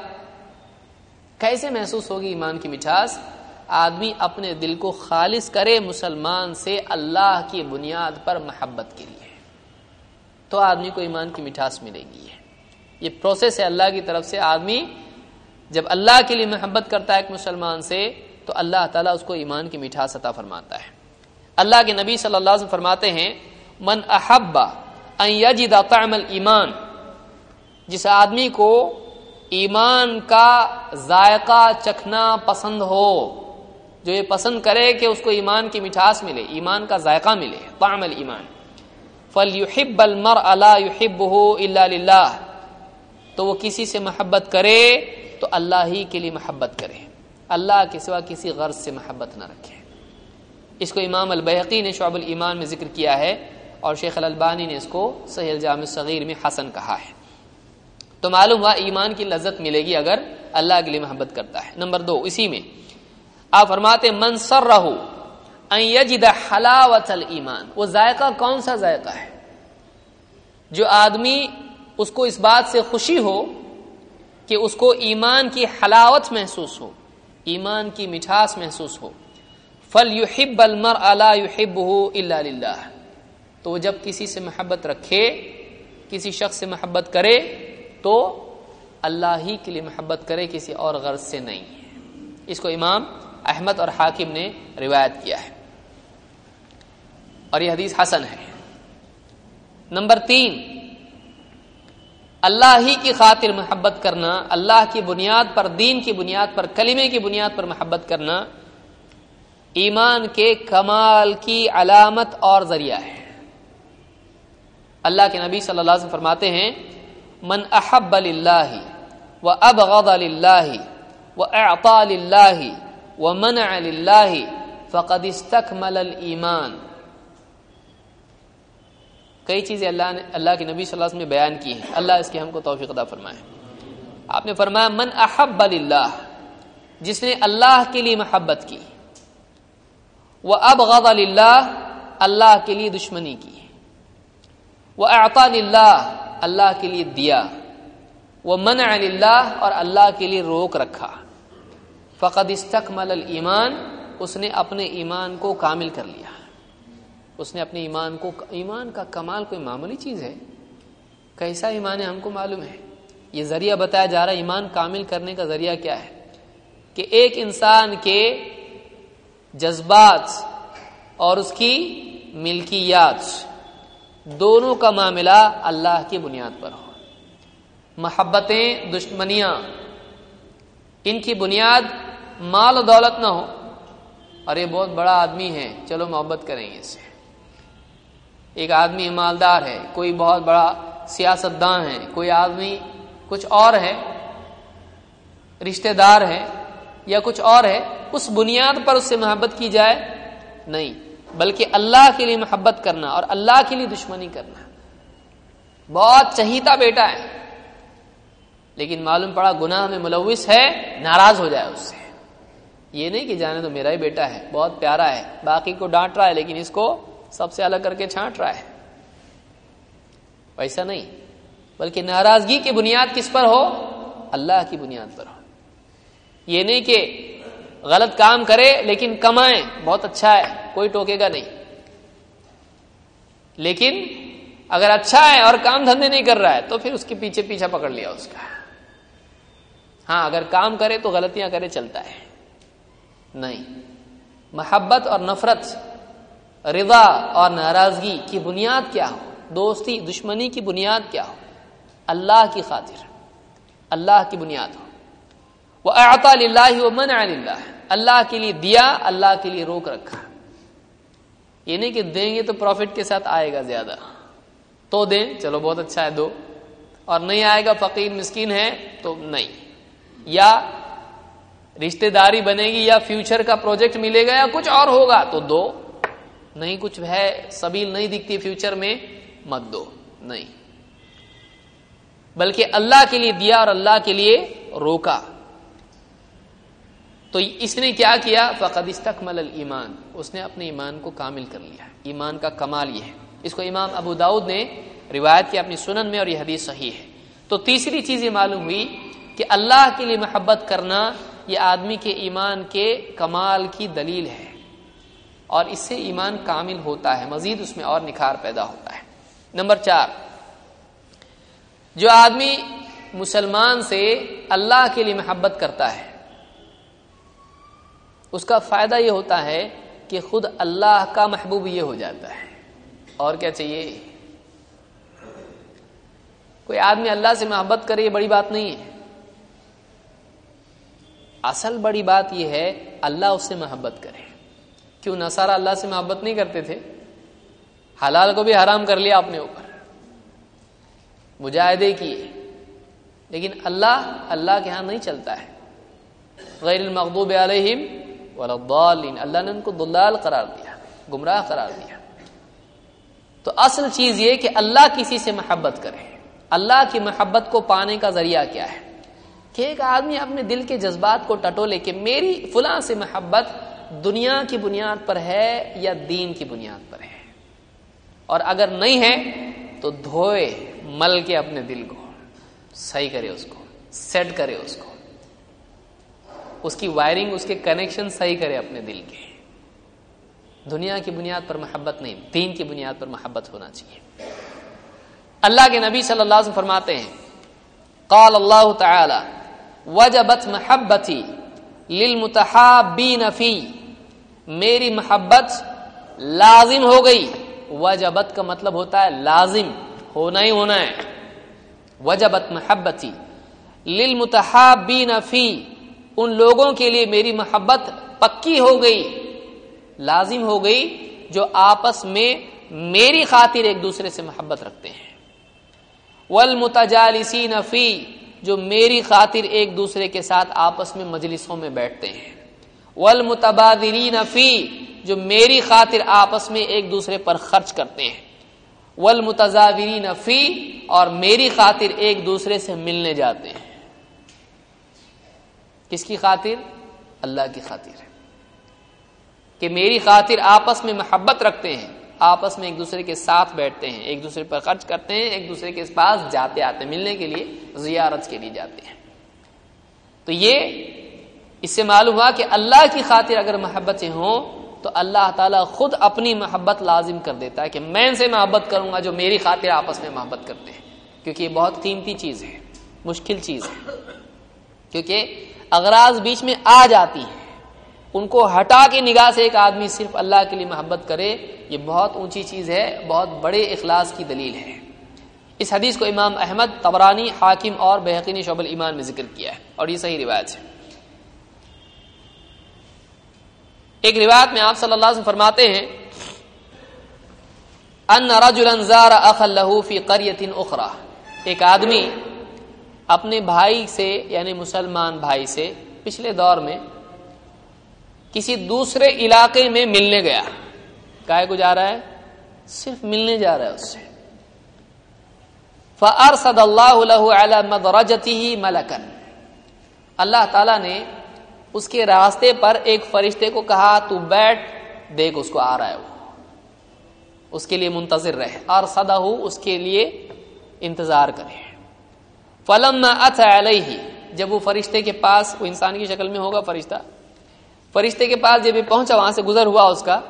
کیسے محسوس ہوگی ایمان کی مٹھاس؟ آدمی اپنے دل کو خالص کرے مسلمان سے اللہ کی بنیاد پر محبت کے لیے، تو آدمی کو ایمان کی مٹھاس ملے گی. یہ پروسیس ہے اللہ کی طرف سے. آدمی جب اللہ کے لیے محبت کرتا ہے ایک مسلمان سے تو اللہ تعالیٰ اس کو ایمان کی مٹھاس عطا فرماتا ہے. اللہ کے نبی صلی اللہ علیہ وسلم فرماتے ہیں، من احب ان یجد طعم الایمان، جس آدمی کو ایمان کا ذائقہ چکھنا پسند ہو، جو یہ پسند کرے کہ اس کو ایمان کی مٹھاس ملے، ایمان کا ذائقہ ملے، طعم الایمان، فلیحب المرء لا یحبہ الا للہ، تو وہ کسی سے محبت کرے تو اللہ ہی کے لیے محبت کرے، اللہ کے سوا کسی غرض سے محبت نہ رکھے. اس کو امام البیہقی نے شعب الایمان میں ذکر کیا ہے اور شیخ الالبانی نے اس کو صحیح الجامع الصغیر میں حسن کہا ہے. تو معلوم ہوا ایمان کی لذت ملے گی اگر اللہ کے لیے محبت کرتا ہے. نمبر دو، اسی میں آپ فرماتے من سرہ ان یجد حلاوت الایمان. وہ ذائقہ کون سا ذائقہ ہے؟ جو آدمی اس کو اس بات سے خوشی ہو کہ اس کو ایمان کی حلاوت محسوس ہو، ایمان کی مٹھاس محسوس ہو. فَلْيُحِبَّ الْمَرْءَ لَا يُحِبُّهُ إِلَّا لِلَّهِ. تو وہ جب کسی سے محبت رکھے، کسی شخص سے محبت کرے تو اللہ ہی کے لیے محبت کرے، کسی اور غرض سے نہیں. اس کو امام احمد اور حاکم نے روایت کیا ہے اور یہ حدیث حسن ہے. نمبر تین، اللہ ہی کی خاطر محبت کرنا، اللہ کی بنیاد پر، دین کی بنیاد پر، کلمے کی بنیاد پر محبت کرنا ایمان کے کمال کی علامت اور ذریعہ ہے. اللہ کے نبی صلی اللہ علیہ وسلم فرماتے ہیں، من احب للہ وابغض للہ واعطى للہ ومنع للہ فقد استکمل الایمان. کئی چیزیں اللہ نے اللہ کے نبی صلی اللہ علیہ وسلم نے بیان کی ہیں، اللہ اس کی ہم کو توفیق عطا فرمائے. آپ نے فرمایا من احب للہ، جس نے اللہ کے لیے محبت کی، وابغض للہ، اللہ کے لیے دشمنی کی، واعطى للہ، اللہ کے لیے دیا، ومنع للہ، اور اللہ کے لیے روک رکھا، فقد استکمل الایمان، اس نے اپنے ایمان کو کامل کر لیا. اس نے اپنے ایمان کو، ایمان کا کمال کوئی معمولی چیز ہے؟ کیسا ایمان ہے ہم کو معلوم ہے. یہ ذریعہ بتایا جا رہا ہے ایمان کامل کرنے کا ذریعہ کیا ہے کہ ایک انسان کے جذبات اور اس کی ملکیات دونوں کا معاملہ اللہ کی بنیاد پر ہو. محبتیں، دشمنیاں، ان کی بنیاد مال و دولت نہ ہو. ارے بہت بڑا آدمی ہے، چلو محبت کریں گے اس سے. ایک آدمی مالدار ہے، کوئی بہت بڑا سیاستدان ہے، کوئی آدمی کچھ اور ہے، رشتہ دار ہے یا کچھ اور ہے، اس بنیاد پر اس سے محبت کی جائے نہیں، بلکہ اللہ کے لیے محبت کرنا اور اللہ کے لیے دشمنی کرنا. بہت چہیتا بیٹا ہے لیکن معلوم پڑا گناہ میں ملوث ہے، ناراض ہو جائے اس سے. یہ نہیں کہ جانے تو میرا ہی بیٹا ہے، بہت پیارا ہے، باقی کو ڈانٹ رہا ہے لیکن اس کو سب سے الگ کر کے چھانٹ رہا ہے. ویسا نہیں، بلکہ ناراضگی کی بنیاد کس پر ہو؟ اللہ کی بنیاد پر ہو. یہ نہیں کہ غلط کام کرے لیکن کمائیں، بہت اچھا ہے، کوئی ٹوکے گا نہیں. لیکن اگر اچھا ہے اور کام دھندے نہیں کر رہا ہے تو پھر اس کے پیچھے پیچھا پکڑ لیا اس کا. ہاں اگر کام کرے تو غلطیاں کرے چلتا ہے. نہیں، محبت اور نفرت، رضا اور ناراضگی کی بنیاد کیا ہو؟ دوستی دشمنی کی بنیاد کیا ہو؟ اللہ کی خاطر، اللہ کی بنیاد ہو. وَأَعْطَى لِلَّهِ وَمَنَعَ لِلَّهِ، اللہ کے لیے دیا، اللہ کے لیے روک رکھا. یہ نہیں کہ دیں گے تو پروفٹ کے ساتھ آئے گا زیادہ تو دیں، چلو بہت اچھا ہے دو، اور نہیں آئے گا فقیر مسکین ہے تو نہیں. یا رشتہ داری بنے گی یا فیوچر کا پروجیکٹ ملے گا یا کچھ اور ہوگا تو دو، نہیں کچھ ہے سبیل نہیں دکھتی فیوچر میں مت دو. نہیں، بلکہ اللہ کے لیے دیا اور اللہ کے لیے روکا. تو اس نے کیا کیا؟ فقد استکمل الایمان، اس نے اپنے ایمان کو کامل کر لیا. ایمان کا کمال یہ ہے. اس کو امام ابو داؤد نے روایت کیا اپنی سنن میں اور یہ حدیث صحیح ہے. تو تیسری چیز یہ معلوم ہوئی کہ اللہ کے لیے محبت کرنا یہ آدمی کے ایمان کے کمال کی دلیل ہے، اور اس سے ایمان کامل ہوتا ہے، مزید اس میں اور نکھار پیدا ہوتا ہے. نمبر چار، جو آدمی مسلمان سے اللہ کے لیے محبت کرتا ہے اس کا فائدہ یہ ہوتا ہے کہ خود اللہ کا محبوب یہ ہو جاتا ہے. اور کیا چاہیے؟ کوئی آدمی اللہ سے محبت کرے یہ بڑی بات نہیں ہے. اصل بڑی بات یہ ہے اللہ اس سے محبت کرے. کیوں نصارہ اللہ سے محبت نہیں کرتے تھے؟ حلال کو بھی حرام کر لیا اپنے اوپر، مجاہدے کیے، لیکن اللہ اللہ کے ہاں نہیں چلتا ہے. غیر المغضوب علیہم ولا الضالین، اللہ نے ان کو ضلال قرار دیا، گمراہ قرار دیا. تو اصل چیز یہ کہ اللہ کسی سے محبت کرے. اللہ کی محبت کو پانے کا ذریعہ کیا ہے؟ کہ ایک آدمی اپنے دل کے جذبات کو ٹٹولے کہ میری فلاں سے محبت دنیا کی بنیاد پر ہے یا دین کی بنیاد پر ہے، اور اگر نہیں ہے تو دھوئے مل کے اپنے دل کو صحیح کرے، اس کو سیٹ کرے، اس کو اس کی وائرنگ، اس کے کنیکشن صحیح کرے اپنے دل کے. دنیا کی بنیاد پر محبت نہیں، دین کی بنیاد پر محبت ہونا چاہیے. اللہ کے نبی صلی اللہ علیہ وسلم فرماتے ہیں، قال اللہ تعالی وجبت محبتی للمتحابین فی، میری محبت لازم ہو گئی. وجبت کا مطلب ہوتا ہے لازم ہونا ہی ہونا ہے. وجبت محبتی للمتحابین فی، ان لوگوں کے لیے میری محبت پکی ہو گئی، لازم ہو گئی جو آپس میں میری خاطر ایک دوسرے سے محبت رکھتے ہیں. والمتجالسین فی، جو میری خاطر ایک دوسرے کے ساتھ آپس میں مجلسوں میں بیٹھتے ہیں. والمتبادلین فی، جو میری خاطر آپس میں ایک دوسرے پر خرچ کرتے ہیں. والمتزاورین فی، اور میری خاطر ایک دوسرے سے ملنے جاتے ہیں. کس کی خاطر؟ اللہ کی خاطر. کہ میری خاطر آپس میں محبت رکھتے ہیں، آپس میں ایک دوسرے کے ساتھ بیٹھتے ہیں، ایک دوسرے پر خرچ کرتے ہیں، ایک دوسرے کے پاس جاتے آتے ہیں، ملنے کے لیے، زیارت کے لیے جاتے ہیں. تو یہ اس سے معلوم ہوا کہ اللہ کی خاطر اگر محبتیں ہوں تو اللہ تعالیٰ خود اپنی محبت لازم کر دیتا ہے کہ میں ان سے محبت کروں گا جو میری خاطر آپس میں محبت کرتے ہیں. کیونکہ یہ بہت قیمتی چیز ہے، مشکل چیز ہے، کیونکہ اغراض بیچ میں آ جاتی ہیں، ان کو ہٹا کے نگاہ سے ایک آدمی صرف اللہ کے لیے محبت کرے، یہ بہت اونچی چیز ہے، بہت بڑے اخلاص کی دلیل ہے. اس حدیث کو امام احمد، طبرانی، حاکم اور بہقی نے شعب الایمان میں ذکر کیا ہے، اور یہ صحیح روایت ہے. ایک روایت میں آپ صلی اللہ علیہ وسلم فرماتے ہیں، ان رجلا زار اخا له فی قریۃ اخرى، ایک آدمی اپنے بھائی سے یعنی مسلمان بھائی سے پچھلے دور میں کسی دوسرے علاقے میں ملنے گیا. کائے کو جا رہا ہے؟ صرف ملنے جا رہا ہے اس سے. فَأَرْسَدَ اللَّهُ لَهُ عَلَى مَدْرَجَتِهِ مَلَكًا، اللہ تعالیٰ نے اس کے راستے پر ایک فرشتے کو کہا تو بیٹھ، دیکھ اس کو آ رہا ہے، وہ اس کے لیے منتظر رہے، ارسدہ اس کے لیے انتظار کرے۔ فَلَمَّا أَتَى عَلَيْهِ، جب وہ فرشتے کے پاس، وہ انسان کی شکل میں ہوگا فرشتہ، فرشتے کے پاس جب یہ پہنچا، وہاں سے گزر ہوا اس کا،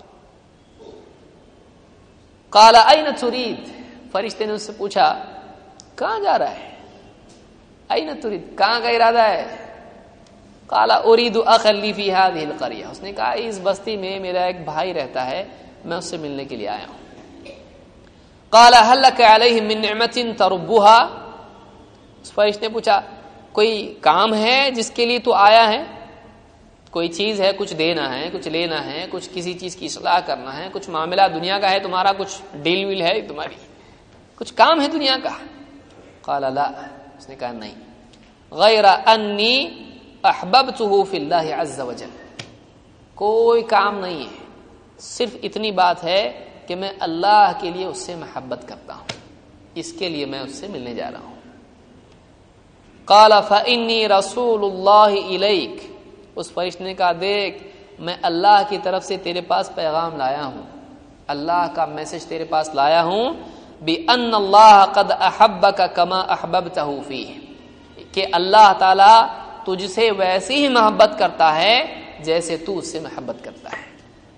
قَالَ أَيْنَ تُرِيدُ، فرشتے نے اس سے پوچھا کہاں جا رہا ہے، أَيْنَ تُرِيدُ، کہاں کا ارادہ ہے؟ قَالَ أُرِيدُ أَخًا لِّي فِي هَذِهِ الْقَرْيَةِ، اس نے کہا اس بستی میں میرا ایک بھائی رہتا ہے، میں اس سے ملنے کے لیے آیا ہوں۔ قَالَ هَلْ لَكَ عَلَيْهِ مِن نِعْمَةٍ تَرُبُّهَا، اس فرشتے نے پوچھا کوئی کام ہے جس کے لیے تو آیا ہے، کوئی چیز ہے، کچھ دینا ہے، کچھ لینا ہے، کچھ کسی چیز کی اصلاح کرنا ہے، کچھ معاملہ دنیا کا ہے تمہارا، کچھ ڈیل ویل ہے تمہاری، کچھ کام ہے دنیا کا؟ قال لا، اس نے کہا نہیں، غیر انی احببته فی اللہ عز وجل، کوئی کام نہیں ہے، صرف اتنی بات ہے کہ میں اللہ کے لیے اس سے محبت کرتا ہوں، اس کے لیے میں اس سے ملنے جا رہا ہوں۔ قال فإنی رسول اللہ الیک، اس فرشتے نے کہا دیکھ میں اللہ کی طرف سے تیرے پاس پیغام لایا ہوں، اللہ کا میسج تیرے پاس لایا ہوں، بِأَنَّ اللَّهَ قَدْ أَحَبَّكَ كَمَا أَحْبَبْتَهُ فِيهِ، کہ اللہ تعالی تجھ سے ویسی ہی محبت کرتا ہے جیسے تو اس سے محبت کرتا ہے،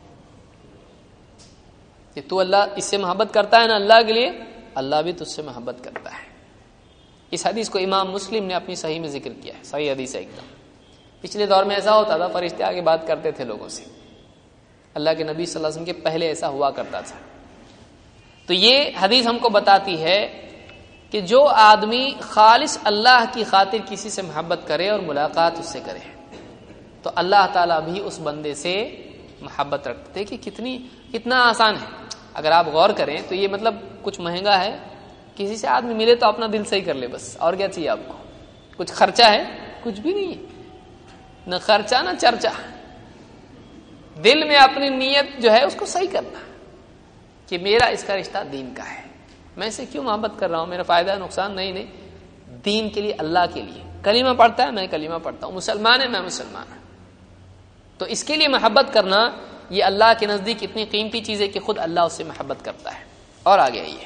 کہ تو اللہ اس سے محبت کرتا ہے نا اللہ کے لیے، اللہ بھی تجھ سے محبت کرتا ہے۔ اس حدیث کو امام مسلم نے اپنی صحیح میں ذکر کیا ہے، صحیح حدیث ہے ایک دم۔ پچھلے دور میں ایسا ہوتا تھا، فرشتے آگے بات کرتے تھے لوگوں سے، اللہ کے نبی صلی اللہ علیہ وسلم کے پہلے ایسا ہوا کرتا تھا۔ تو یہ حدیث ہم کو بتاتی ہے کہ جو آدمی خالص اللہ کی خاطر کسی سے محبت کرے اور ملاقات اس سے کرے تو اللہ تعالیٰ بھی اس بندے سے محبت رکھتے، کہ کتنی کتنا آسان ہے۔ اگر آپ غور کریں تو یہ مطلب کچھ مہنگا ہے، کسی سے آدمی ملے تو اپنا دل صحیح کر لے بس، اور کیا چاہیے آپ کو؟ کچھ خرچہ ہے؟ کچھ بھی نہیں ہے، نہ خرچہ نہ چرچا، دل میں اپنی نیت جو ہے اس کو صحیح کرنا کہ میرا اس کا رشتہ دین کا ہے، میں اسے کیوں محبت کر رہا ہوں، میرا فائدہ نقصان نہیں نہیں، دین کے لیے، اللہ کے لیے۔ کلمہ پڑھتا ہے، میں کلمہ پڑھتا ہوں، مسلمان ہے، میں مسلمان ہوں، تو اس کے لیے محبت کرنا یہ اللہ کے نزدیک اتنی قیمتی چیز ہے کہ خود اللہ اس سے محبت کرتا ہے۔ اور آگے آئیے،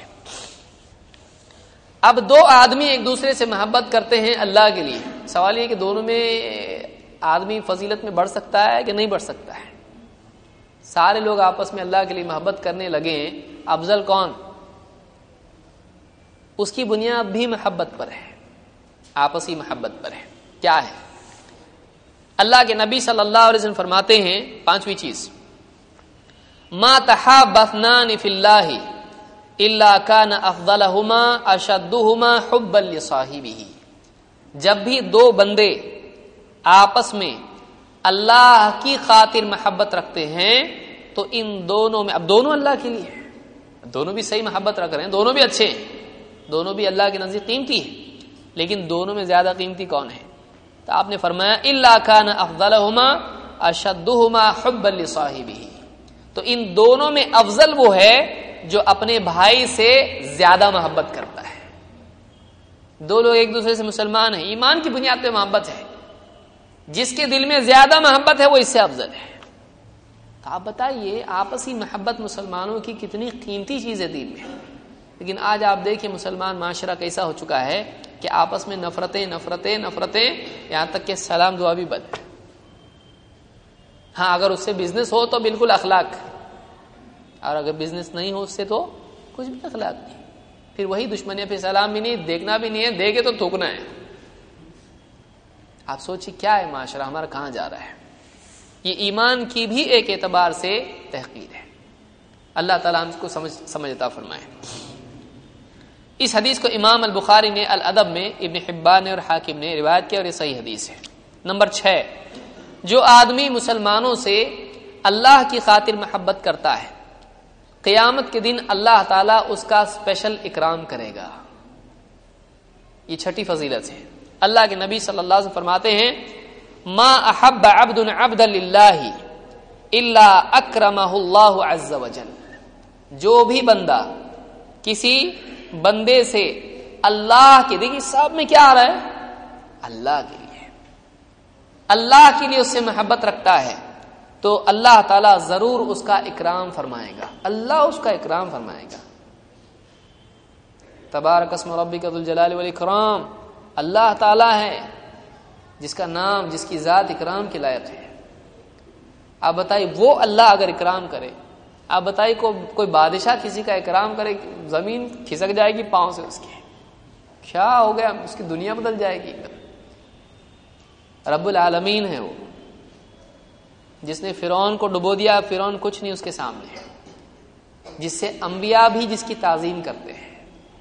اب دو آدمی ایک دوسرے سے محبت کرتے ہیں اللہ کے لیے، سوال یہ کہ دونوں میں آدمی فضیلت میں بڑھ سکتا ہے کہ نہیں بڑھ سکتا ہے؟ سارے لوگ آپس میں اللہ کے لیے محبت کرنے لگے، افضل کون؟ اس کی بنیاد بھی محبت پر ہے، آپسی محبت پر ہے۔ کیا ہے؟ اللہ کے نبی صلی اللہ علیہ وسلم فرماتے ہیں پانچویں چیز، ما تحاب اثنان فی اللہ الا کان افضلہما اشدہما حبا لصاحبہ، جب بھی دو بندے آپس میں اللہ کی خاطر محبت رکھتے ہیں تو ان دونوں میں، اب دونوں اللہ کے لیے ہیں، دونوں بھی صحیح محبت رکھ رہے ہیں، دونوں بھی اچھے ہیں، دونوں بھی اللہ کے نزدیک قیمتی ہیں، لیکن دونوں میں زیادہ قیمتی کون ہے؟ تو آپ نے فرمایا الا کان افضلہما اشدہما حبا لصاحبہ، تو ان دونوں میں افضل وہ ہے جو اپنے بھائی سے زیادہ محبت کرتا ہے۔ دو لوگ ایک دوسرے سے مسلمان ہیں، ایمان کی بنیاد پہ محبت ہے، جس کے دل میں زیادہ محبت ہے وہ اس سے افضل ہے۔ تو آپ بتائیے آپسی محبت مسلمانوں کی کتنی قیمتی چیز ہے دین میں، لیکن آج آپ دیکھیں مسلمان معاشرہ کیسا ہو چکا ہے کہ آپس میں نفرتیں نفرتیں نفرتیں، یہاں تک کہ سلام دعا بھی بند۔ ہاں اگر اس سے بزنس ہو تو بالکل اخلاق، اور اگر بزنس نہیں ہو اس سے تو کچھ بھی اخلاق نہیں، پھر وہی دشمنی، پھر سلام بھی نہیں، دیکھنا بھی نہیں ہے، دے گے تو تھوکنا ہے۔ آپ سوچیے کیا ہے معاشرہ ہمارا، کہاں جا رہا ہے؟ یہ ایمان کی بھی ایک اعتبار سے تحقیر ہے۔ اللہ تعالیٰ ہم کو سمجھ سمجھتا فرمائے۔ اس حدیث کو امام البخاری نے الادب میں، ابن حبان نے اور حاکم نے روایت کیا اور یہ صحیح حدیث ہے۔ نمبر چھ، جو آدمی مسلمانوں سے اللہ کی خاطر محبت کرتا ہے، قیامت کے دن اللہ تعالیٰ اس کا اسپیشل اکرام کرے گا۔ یہ چھٹی فضیلت ہے۔ اللہ کے نبی صلی اللہ علیہ وسلم فرماتے ہیں ما احب عبد عبدا للہ الا اکرمہ اللہ عز وجل، جو بھی بندہ کسی بندے سے اللہ کے، دیکھیے سب میں کیا آ رہا ہے؟ اللہ کے لیے، اللہ کے لیے اس سے محبت رکھتا ہے تو اللہ تعالیٰ ضرور اس کا اکرام فرمائے گا، اللہ اس کا اکرام فرمائے گا۔ تبارک اسم ربک ذو الجلال والاکرام، اللہ تعالیٰ ہے جس کا نام، جس کی ذات اکرام کے لائق ہے۔ آپ بتائیے وہ اللہ اگر اکرام کرے، آپ بتائیے کو کوئی بادشاہ کسی کا اکرام کرے، زمین کھسک جائے گی پاؤں سے اس کے، کیا ہو گیا، اس کی دنیا بدل جائے گی۔ رب العالمین ہے وہ، جس نے فرعون کو ڈبو دیا، فرعون کچھ نہیں اس کے سامنے، جس سے انبیاء بھی جس کی تعظیم کرتے ہیں۔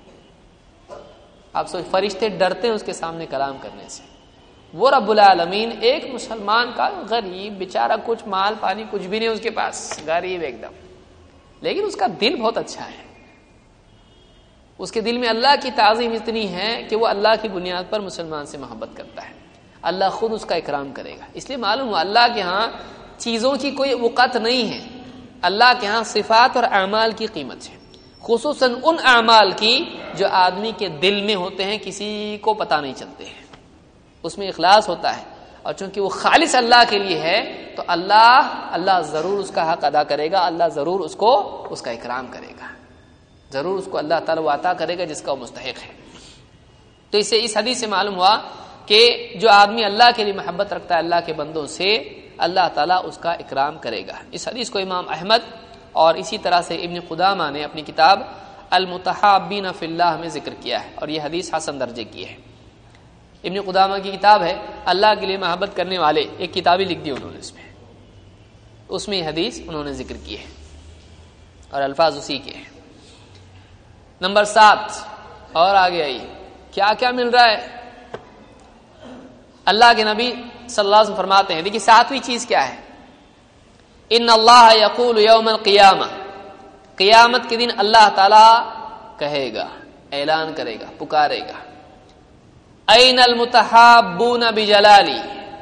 آپ سوچ، فرشتے ڈرتے ہیں اس کے سامنے کلام کرنے سے، وہ رب العالمین ایک مسلمان کا غریب بیچارہ، کچھ مال پانی کچھ بھی نہیں اس کے پاس، غریب ایک دم، لیکن اس کا دل بہت اچھا ہے، اس کے دل میں اللہ کی تعظیم اتنی ہے کہ وہ اللہ کی بنیاد پر مسلمان سے محبت کرتا ہے، اللہ خود اس کا اکرام کرے گا۔ اس لیے معلوم ہوا اللہ کے ہاں چیزوں کی کوئی وقت نہیں ہے، اللہ کے ہاں صفات اور اعمال کی قیمت ہے، خصوصاً ان اعمال کی جو آدمی کے دل میں ہوتے ہیں، کسی کو پتہ نہیں چلتے ہیں، اس میں اخلاص ہوتا ہے، اور چونکہ وہ خالص اللہ کے لیے ہے تو اللہ اللہ ضرور اس کا حق ادا کرے گا، اللہ ضرور اس کو اس کا اکرام کرے گا، ضرور اس کو اللہ تعالیٰ وہ عطا کرے گا جس کا وہ مستحق ہے۔ تو اس سے اس حدیث سے معلوم ہوا کہ جو آدمی اللہ کے لیے محبت رکھتا ہے اللہ کے بندوں سے، اللہ تعالیٰ اس کا اکرام کرے گا۔ اس حدیث کو امام احمد اور اسی طرح سے ابن قدامہ نے اپنی کتاب المتحابین فی اللہ میں ذکر کیا ہے، اور یہ حدیث حسن درجے کی ہے۔ ابن قدامہ کی کتاب ہے اللہ کے لیے محبت کرنے والے، ایک کتابی لکھ دی انہوں نے، اس میں اس میں یہ حدیث انہوں نے ذکر کی ہے اور الفاظ اسی کے ہیں۔ نمبر سات، اور آگے آئیے، کیا کیا مل رہا ہے؟ اللہ کے نبی صلی اللہ علیہ وسلم فرماتے ہیں، دیکھیے ساتویں چیز کیا ہے؟ ان اللہ یقول یوم القیامہ، قیامت کے دن اللہ تعالی کہے گا، اعلان کرے گا، پکارے گا، این المتحابون بجلالی،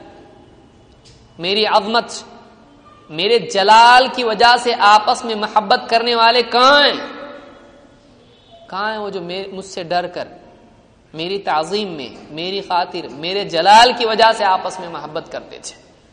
میری عظمت، میرے جلال کی وجہ سے آپس میں محبت کرنے والے کہاں ہیں؟ کہاں ہیں وہ جو مجھ سے ڈر کر میری تعظیم میں، میری خاطر، میرے جلال کی وجہ سے آپس میں محبت کرتے تھے؟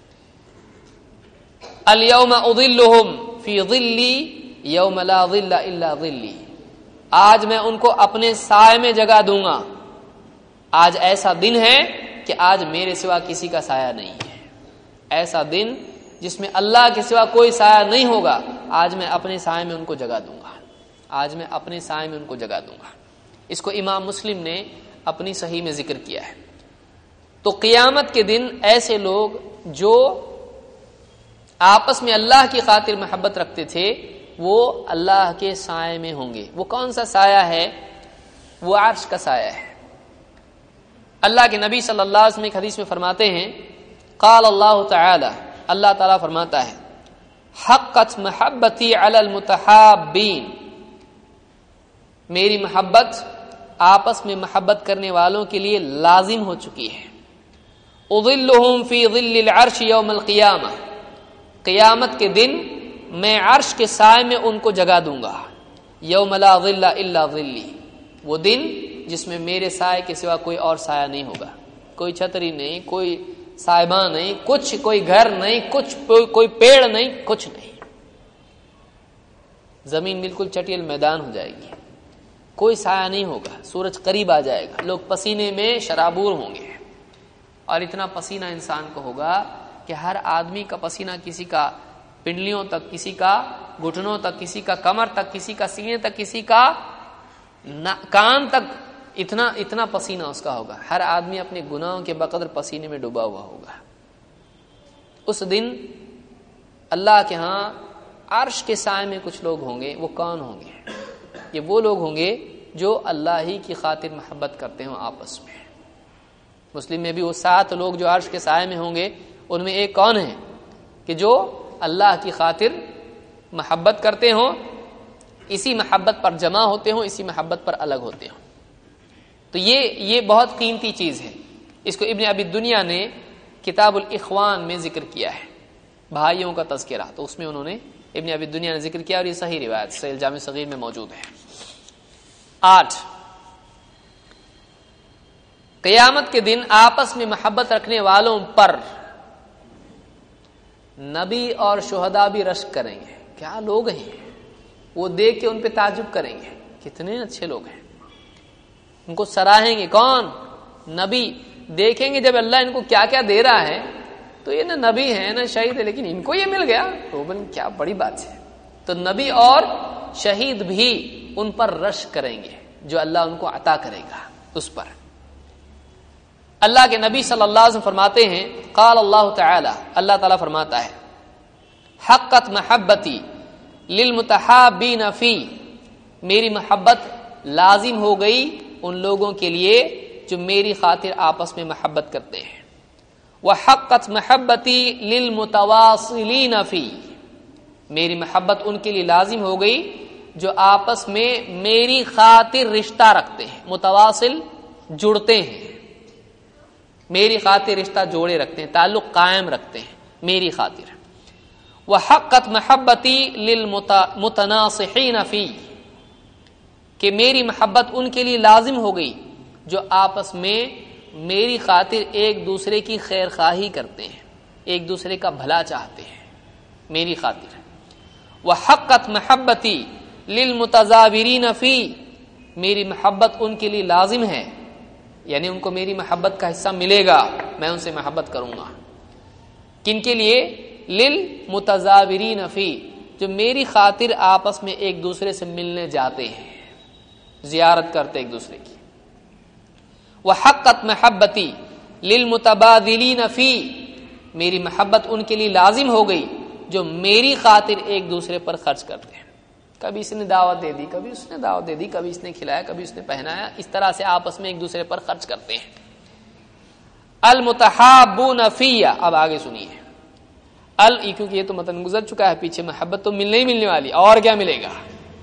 الیوم اظلہم فی ظلی یوم لا ظل الا ظلی، آج میں ان کو اپنے سائے میں جگہ دوں گا، آج ایسا دن ہے کہ آج میرے سوا کسی کا سایہ نہیں ہے، ایسا دن جس میں اللہ کے سوا کوئی سایہ نہیں ہوگا، آج میں اپنے سائے میں ان کو جگہ دوں گا، آج میں اپنے سائے میں ان کو جگہ دوں گا۔ اس کو امام مسلم نے اپنی صحیح میں ذکر کیا ہے۔ تو قیامت کے دن ایسے لوگ جو آپس میں اللہ کی خاطر محبت رکھتے تھے وہ اللہ کے سائے میں ہوں گے۔ وہ کون سا سایہ ہے؟ وہ عرش کا سایہ ہے۔ اللہ کے نبی صلی اللہ علیہ وسلم ایک حدیث میں فرماتے ہیں، قال اللہ تعالی، اللہ تعالیٰ فرماتا ہے، حقت محبتی علی المتحابین، میری محبت آپس میں محبت کرنے والوں کے لیے لازم ہو چکی ہے۔ اظلہم فی ظل العرش یوم القیامہ، قیامت کے دن میں عرش کے سائے میں ان کو جگہ دوں گا، یوم لا ظل الا ظلی، وہ دن جس میں میرے سائے کے سوا کوئی اور سایہ نہیں ہوگا، کوئی چھتری نہیں، کوئی سائبان نہیں، کچھ، کوئی گھر نہیں، کچھ، کوئی پیڑ نہیں، کچھ نہیں، زمین بالکل چٹیل میدان ہو جائے گی، کوئی سایہ نہیں ہوگا، سورج قریب آ جائے گا، لوگ پسینے میں شرابور ہوں گے، اور اتنا پسینہ انسان کو ہوگا کہ ہر آدمی کا پسینہ کسی کا پنڈلیوں تک، کسی کا گھٹنوں تک، کسی کا کمر تک، کسی کا سینے تک، کسی کا کان تک، اتنا اتنا پسینہ اس کا ہوگا، ہر آدمی اپنے گناہوں کے بقدر پسینے میں ڈوبا ہوا ہوگا۔ اس دن اللہ کے ہاں عرش کے سائے میں کچھ لوگ ہوں گے، وہ کون ہوں گے؟ یہ وہ لوگ ہوں گے جو اللہ ہی کی خاطر محبت کرتے ہوں آپس میں۔ مسلم میں بھی وہ سات لوگ جو عرش کے سائے میں ہوں گے، ان میں ایک کون ہے کہ جو اللہ کی خاطر محبت کرتے ہوں، اسی محبت پر جمع ہوتے ہوں، اسی محبت پر الگ ہوتے ہوں۔ تو یہ یہ بہت قیمتی چیز ہے۔ اس کو ابن ابی دنیا نے کتاب الاخوان میں ذکر کیا ہے، بھائیوں کا تذکرہ، تو اس میں انہوں نے ابن ابی دنیا نے ذکر کیا، اور یہ صحیح روایت صحیح جامع صغیر میں موجود ہے۔ آٹھ، قیامت کے دن آپس میں محبت رکھنے والوں پر نبی اور شہداء بھی رشک کریں گے. کیا لوگ ہیں وہ، دیکھ کے ان پہ تعجب کریں گے، کتنے اچھے لوگ ہیں. ان کو سراہیں گے. کون؟ نبی. دیکھیں گے جب اللہ ان کو کیا کیا دے رہا ہے تو یہ نہ نبی ہے نہ شہید ہے، لیکن ان کو یہ مل گیا تو کیا بڑی بات ہے. تو نبی اور شہید بھی ان پر رشک کریں گے جو اللہ ان کو عطا کرے گا اس پر. اللہ کے نبی صلی اللہ علیہ وسلم فرماتے ہیں، قال اللہ تعالی، اللہ تعالی فرماتا ہے، حقت محبتی للمتحابین فی، میری محبت لازم ہو گئی ان لوگوں کے لیے جو میری خاطر آپس میں محبت کرتے ہیں. وحقت محبتی للمتواصلین فی، میری محبت ان کے لیے لازم ہو گئی جو آپس میں میری خاطر رشتہ رکھتے ہیں. متواصل جڑتے ہیں، میری خاطر رشتہ جوڑے رکھتے ہیں، تعلق قائم رکھتے ہیں میری خاطر. وحقت محبتی للمتناصحین فی، کہ میری محبت ان کے لیے لازم ہو گئی جو آپس میں میری خاطر ایک دوسرے کی خیر خواہی کرتے ہیں، ایک دوسرے کا بھلا چاہتے ہیں میری خاطر. وحقت محبتی للمتزاورین فی، میری محبت ان کے لیے لازم ہے، یعنی ان کو میری محبت کا حصہ ملے گا، میں ان سے محبت کروں گا. کن کے لیے؟ للمتزاورین فی، جو میری خاطر آپس میں ایک دوسرے سے ملنے جاتے ہیں، زیارت کرتے ایک دوسرے کی. وحقت محبتی للمتبادلین فی، میری محبت ان کے لیے لازم ہو گئی جو میری خاطر ایک دوسرے پر خرچ کرتے ہیں. کبھی اس نے دعوت دے دی، کبھی اس نے دعوت دے دی، کبھی اس نے کھلایا، کبھی اس نے پہنایا، اس طرح سے آپس میں ایک دوسرے پر خرچ کرتے ہیں. المتحابون فی، اب آگے سنیے. ال کیونکہ یہ تو متن گزر چکا ہے پیچھے، محبت تو ملنے ہی ملنے والی، اور کیا ملے گا.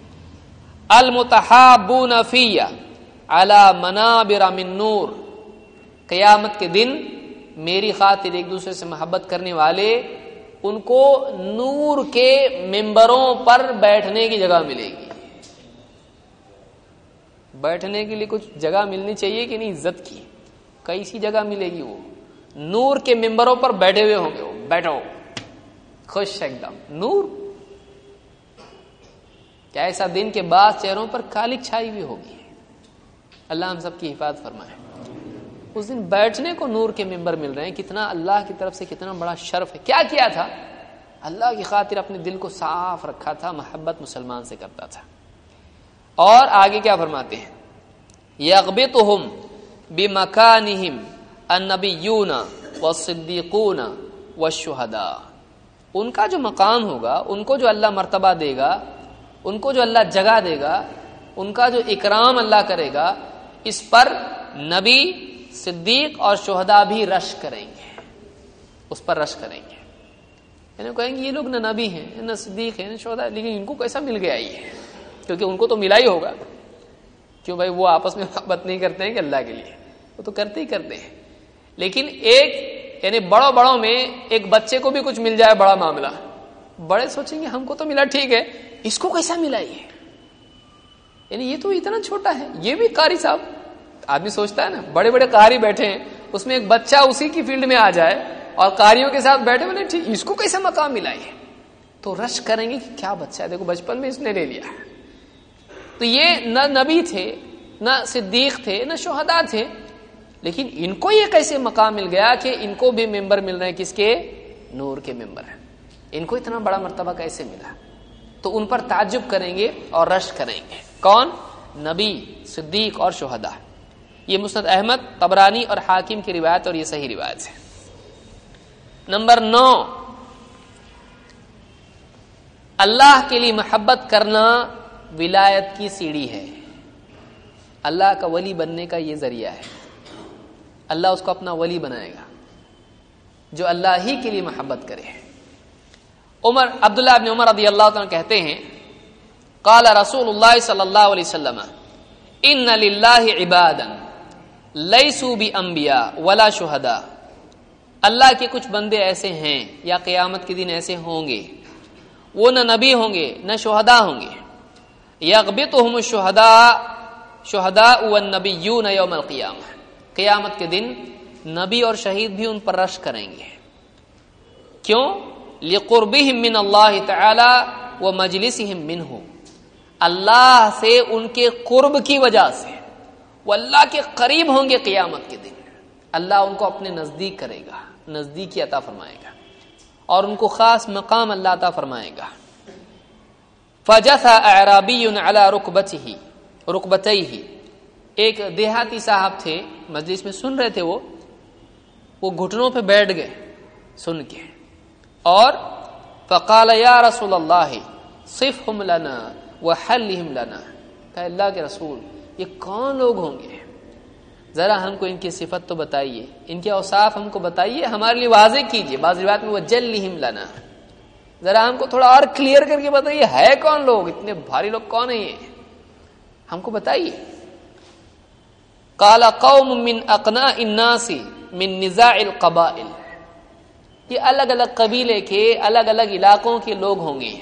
المتحابون فی علی منابر من نور، قیامت کے دن میری خاطر ایک دوسرے سے محبت کرنے والے، ان کو نور کے ممبروں پر بیٹھنے کی جگہ ملے گی. بیٹھنے کے لیے کچھ جگہ ملنی چاہیے کہ نہیں، عزت کی کیسی جگہ ملے گی. وہ نور کے ممبروں پر بیٹھے ہوئے ہوں گے، وہ بیٹھو خوش ایک دم نور. کیا ایسا دن کے بعد چہروں پر کالک چھائی ہوئی ہوگی. اللہ ہم سب کی حفاظت فرمائے. اس دن بیٹھنے کو نور کے ممبر مل رہے ہیں، کتنا اللہ کی طرف سے کتنا بڑا شرف ہے. کیا کیا تھا؟ اللہ کی خاطر اپنے دل کو صاف رکھا تھا، محبت مسلمان سے کرتا تھا. اور آگے کیا فرماتے ہیں؟ یغبطہم بمکانہم النبیون والصدیقون والشہداء، ان کا جو مقام ہوگا، ان کو جو اللہ مرتبہ دے گا، ان کو جو اللہ جگہ دے گا، ان کا جو اکرام اللہ کرے گا، اس پر نبی، صدیق اور شہداء بھی رشک کریں گے، اس پر رشک کریں گے. یعنی کہیں گے یہ لوگ نہ نبی ہیں نہ صدیق ہیں نہ شہداء، لیکن ان کو کیسا مل گیا یہ؟ کیونکہ ان کو تو ملا ہی ہوگا. کیوں بھائی؟ وہ آپس میں محبت نہیں کرتے ہیں کہ اللہ کے لیے، وہ تو کرتے ہی کرتے ہیں. لیکن ایک یعنی بڑوں بڑوں میں ایک بچے کو بھی کچھ مل جائے بڑا معاملہ، بڑے سوچیں گے ہم کو تو ملا ٹھیک ہے، اس کو کیسا ملا یہ؟ یعنی یہ تو اتنا چھوٹا ہے، یہ بھی قاری صاحب. آدمی سوچتا ہے نا، بڑے بڑے قاری بیٹھے ہیں، اس میں ایک بچہ اسی کی فیلڈ میں آ جائے اور قاریوں کے ساتھ بیٹھے ہوئے، ٹھیک اس کو کیسا مقام ملا ہے؟ تو رش کریں گے کہ کیا بچہ ہے، دیکھو بچپن میں اس نے لے لیا. تو یہ نہ نبی تھے نہ صدیق تھے نہ شہداء تھے، لیکن ان کو یہ کیسے مقام مل گیا کہ ان کو بھی ممبر مل رہے ہیں، کس کے؟ نور کے ممبر ہیں. ان کو اتنا بڑا مرتبہ کیسے ملا؟ تو ان پر تعجب کریں گے اور رش کریں گے. کون؟ نبی، صدیق اور شہداء. یہ مسند احمد، طبرانی اور حاکم کی روایت، اور یہ صحیح روایت ہے. نمبر نو، اللہ کے لیے محبت کرنا ولایت کی سیڑھی ہے. اللہ کا ولی بننے کا یہ ذریعہ ہے. اللہ اس کو اپنا ولی بنائے گا جو اللہ ہی کے لیے محبت کرے. عمر عبداللہ ابن عمر رضی اللہ عنہ کہتے ہیں، قال رسول اللہ صلی اللہ علیہ وسلم ان للہ عبادا لیسوا بانبیاء ولا شہداء، اللہ کے کچھ بندے ایسے ہیں یا قیامت کے دن ایسے ہوں گے، وہ نہ نبی ہوں گے نہ شہداء ہوں گے. یغبطہم الشہداء شہداء والنبیون یوم القیامہ، قیامت کے دن نبی اور شہید بھی ان پر رش کریں گے. کیوں؟ لِقُرْبِهِمْ مِنَ اللَّهِ تَعَالَى وَمَجْلِسِهِمْ مِنْهُ، اللہ سے ان کے قرب کی وجہ سے وہ اللہ کے قریب ہوں گے. قیامت کے دن اللہ ان کو اپنے نزدیک کرے گا، نزدیکی عطا فرمائے گا اور ان کو خاص مقام اللہ عطا فرمائے گا. فَجَثَ أَعْرَابِيٌّ عَلَى رُكْبَتِهِ رُكْبَتَيْهِ، ایک دیہاتی صاحب تھے، مجلس میں سن رہے تھے، وہ وہ گھٹنوں پہ بیٹھ گئے سن کے، اور فقال یا رسول اللہ صفهم لنا وحلهم لنا، کہ اللہ کے رسول یہ کون لوگ ہوں گے، ذرا ہم کو ان کی صفت تو بتائیے، ان کے اوصاف ہم کو بتائیے، ہمارے لیے واضح کیجئے. بعض روایت میں وجلہم لنا، ذرا ہم کو تھوڑا اور کلیئر کر کے بتائیے ہے کون لوگ، اتنے بھاری لوگ کون ہیں یہ، ہم کو بتائیے. قال قوم من اقناء الناس من نزاع القبائل، یہ الگ الگ قبیلے کے الگ الگ علاقوں کے لوگ ہوں گے.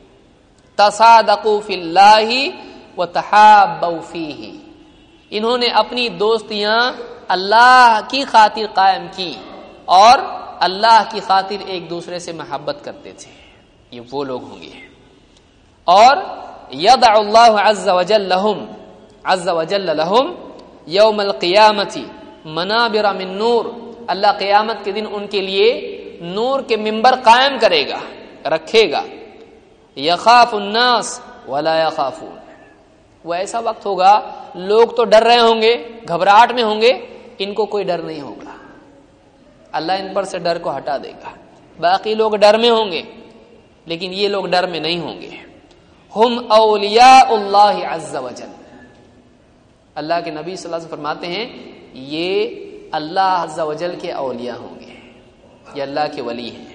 تصادقوا فی اللہ وتحابوا فیہ، انہوں نے اپنی دوستیاں اللہ کی خاطر قائم کی اور اللہ کی خاطر ایک دوسرے سے محبت کرتے تھے. یہ وہ لوگ ہوں گے. اور یضع اللہ عز وجل لہم عز وجل لہم یوم القیامت منابر من نور، اللہ قیامت کے دن ان کے لیے نور کے منبر قائم کرے گا، رکھے گا. یخاف الناس ولا یخافون، وہ ایسا وقت ہوگا لوگ تو ڈر رہے ہوں گے، گھبراہٹ میں ہوں گے، ان کو کوئی ڈر نہیں ہوگا. اللہ ان پر سے ڈر کو ہٹا دے گا. باقی لوگ ڈر میں ہوں گے لیکن یہ لوگ ڈر میں نہیں ہوں گے. ہم اولیاء اللہ عز وجل، اللہ کے نبی صلی اللہ علیہ وسلم فرماتے ہیں یہ اللہ عز وجل کے اولیاء ہوں گے، یہ اللہ کے ولی ہیں.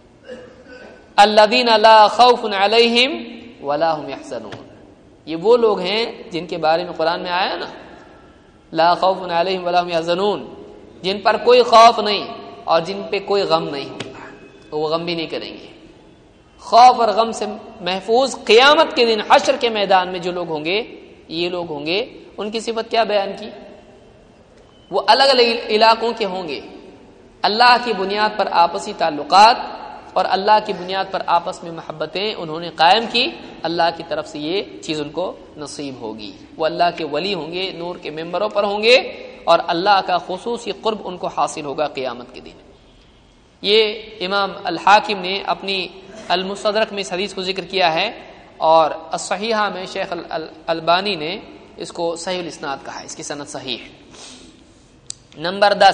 الذین لا خوف علیہم ولا هم یحزنون، یہ وہ لوگ ہیں جن کے بارے میں قرآن میں آیا نا، لا خوف علیہم ولا هم یحزنون، جن پر کوئی خوف نہیں اور جن پہ کوئی غم نہیں ہوگا، وہ غم بھی نہیں کریں گے. خوف اور غم سے محفوظ قیامت کے دن حشر کے میدان میں جو لوگ ہوں گے، یہ لوگ ہوں گے. ان کی صفت کیا بیان کی؟ وہ الگ الگ علاقوں کے ہوں گے، اللہ کی بنیاد پر آپسی تعلقات اور اللہ کی بنیاد پر آپس میں محبتیں انہوں نے قائم کی، اللہ کی طرف سے یہ چیز ان کو نصیب ہوگی. وہ اللہ کے ولی ہوں گے، نور کے ممبروں پر ہوں گے اور اللہ کا خصوصی قرب ان کو حاصل ہوگا قیامت کے دن. یہ امام الحاکم نے اپنی المستدرک میں اس حدیث کو ذکر کیا ہے اور الصحیحہ میں شیخ الالبانی نے اس کو صحیح الاسناد کہا ہے، اس کی سند صحیح ہے. نمبر دس،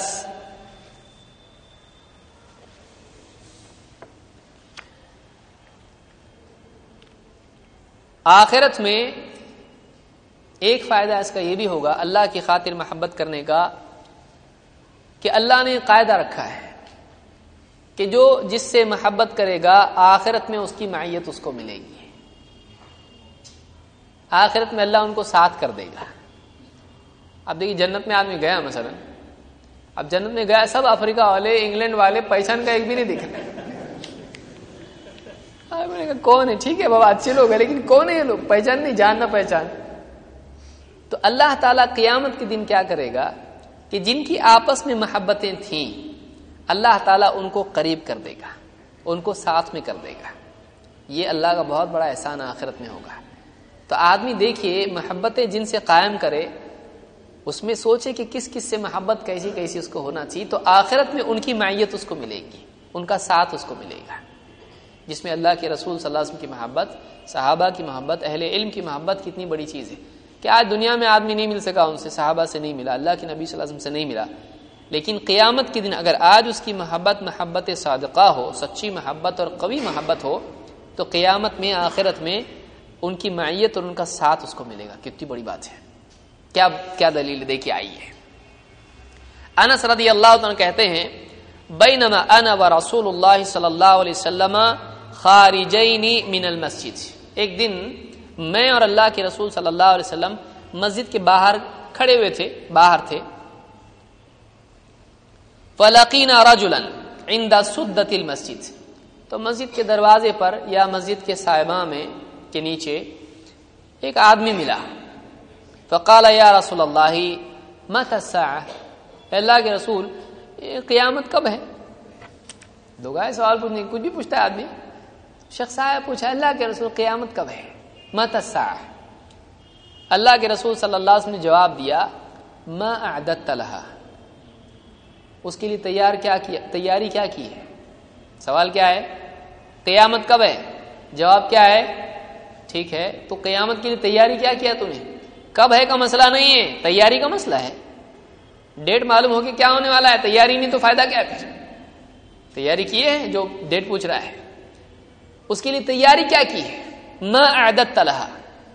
آخرت میں ایک فائدہ اس کا یہ بھی ہوگا اللہ کی خاطر محبت کرنے کا کہ اللہ نے قاعدہ رکھا ہے کہ جو جس سے محبت کرے گا آخرت میں اس کی معیت اس کو ملے گی. آخرت میں اللہ ان کو ساتھ کر دے گا. اب دیکھیے جنت میں آدمی گیا مثلا، اب جنت میں گیا سب افریقہ والے، انگلینڈ والے، پہچان کا ایک بھی نہیں دکھا. میں نے کہا کون ہے؟ ٹھیک ہے بابا اچھے لوگ ہیں لیکن کون ہے یہ لوگ؟ پہچان نہیں، جان نہ پہچان. تو اللہ تعالیٰ قیامت کے دن کیا کرے گا کہ جن کی آپس میں محبتیں تھیں اللہ تعالیٰ ان کو قریب کر دے گا، ان کو ساتھ میں کر دے گا. یہ اللہ کا بہت بڑا احسان آخرت میں ہوگا. تو آدمی دیکھیے محبتیں جن سے قائم کرے اس میں سوچے کہ کس کس سے محبت کیسی کیسی اس کو ہونا چاہیے، تو آخرت میں ان کی معیت اس کو ملے گی، ان کا ساتھ اس کو ملے گا، جس میں اللہ کے رسول صلی اللہ علیہ وسلم کی محبت، صحابہ کی محبت، اہل علم کی محبت کتنی بڑی چیز ہے کہ آج دنیا میں آدمی نہیں مل سکا، ان سے صحابہ سے نہیں ملا، اللہ کے نبی صلی اللہ علیہ وسلم سے نہیں ملا، لیکن قیامت کے دن اگر آج اس کی محبت محبت صادقہ ہو، سچی محبت اور قوی محبت ہو، تو قیامت میں آخرت میں ان کی معیت اور ان کا ساتھ اس کو ملے گا. کتنی بڑی بات ہے. کیا کیا دلیل دیکھیے آئیے. انس رضی اللہ عنہ کہتے ہیں بینما انا ورسول اللہ صلی اللہ علیہ وسلم خارجین من المسجد، ایک دن میں اور اللہ کے رسول صلی اللہ علیہ وسلم مسجد کے باہر کھڑے ہوئے تھے، باہر تھے. فلقینا رجلا عند سدۃ المسجد، تو مسجد کے دروازے پر یا مسجد کے سائبہ میں کے نیچے ایک آدمی ملا. فقال یا رسول اللہ متى الساعة، اللہ کے رسول قیامت کب ہے؟ لوگ آئے سوال پوچھنے، کچھ بھی پوچھتا ہے آدمی. شخص آیا پوچھا اللہ کے رسول قیامت کب ہے؟ متی الساعہ. اللہ کے رسول صلی اللہ علیہ وسلم نے جواب دیا ما اعددت لها، اس کے لیے تیار کیا کیا تیاری کیا کی ہے. سوال کیا ہے؟ قیامت کب ہے؟ جواب کیا ہے؟ ٹھیک ہے تو قیامت کے لیے تیاری کیا کیا تم نے؟ کب ہے کا مسئلہ نہیں ہے، تیاری کا مسئلہ ہے. ڈیٹ معلوم ہو کہ کیا ہونے والا ہے، تیاری نہیں تو فائدہ کیا ہے؟ پھر تیاری کی ہے جو ڈیٹ پوچھ رہا ہے، اس کے لیے تیاری کیا کی ہے؟ ما اعددت لها.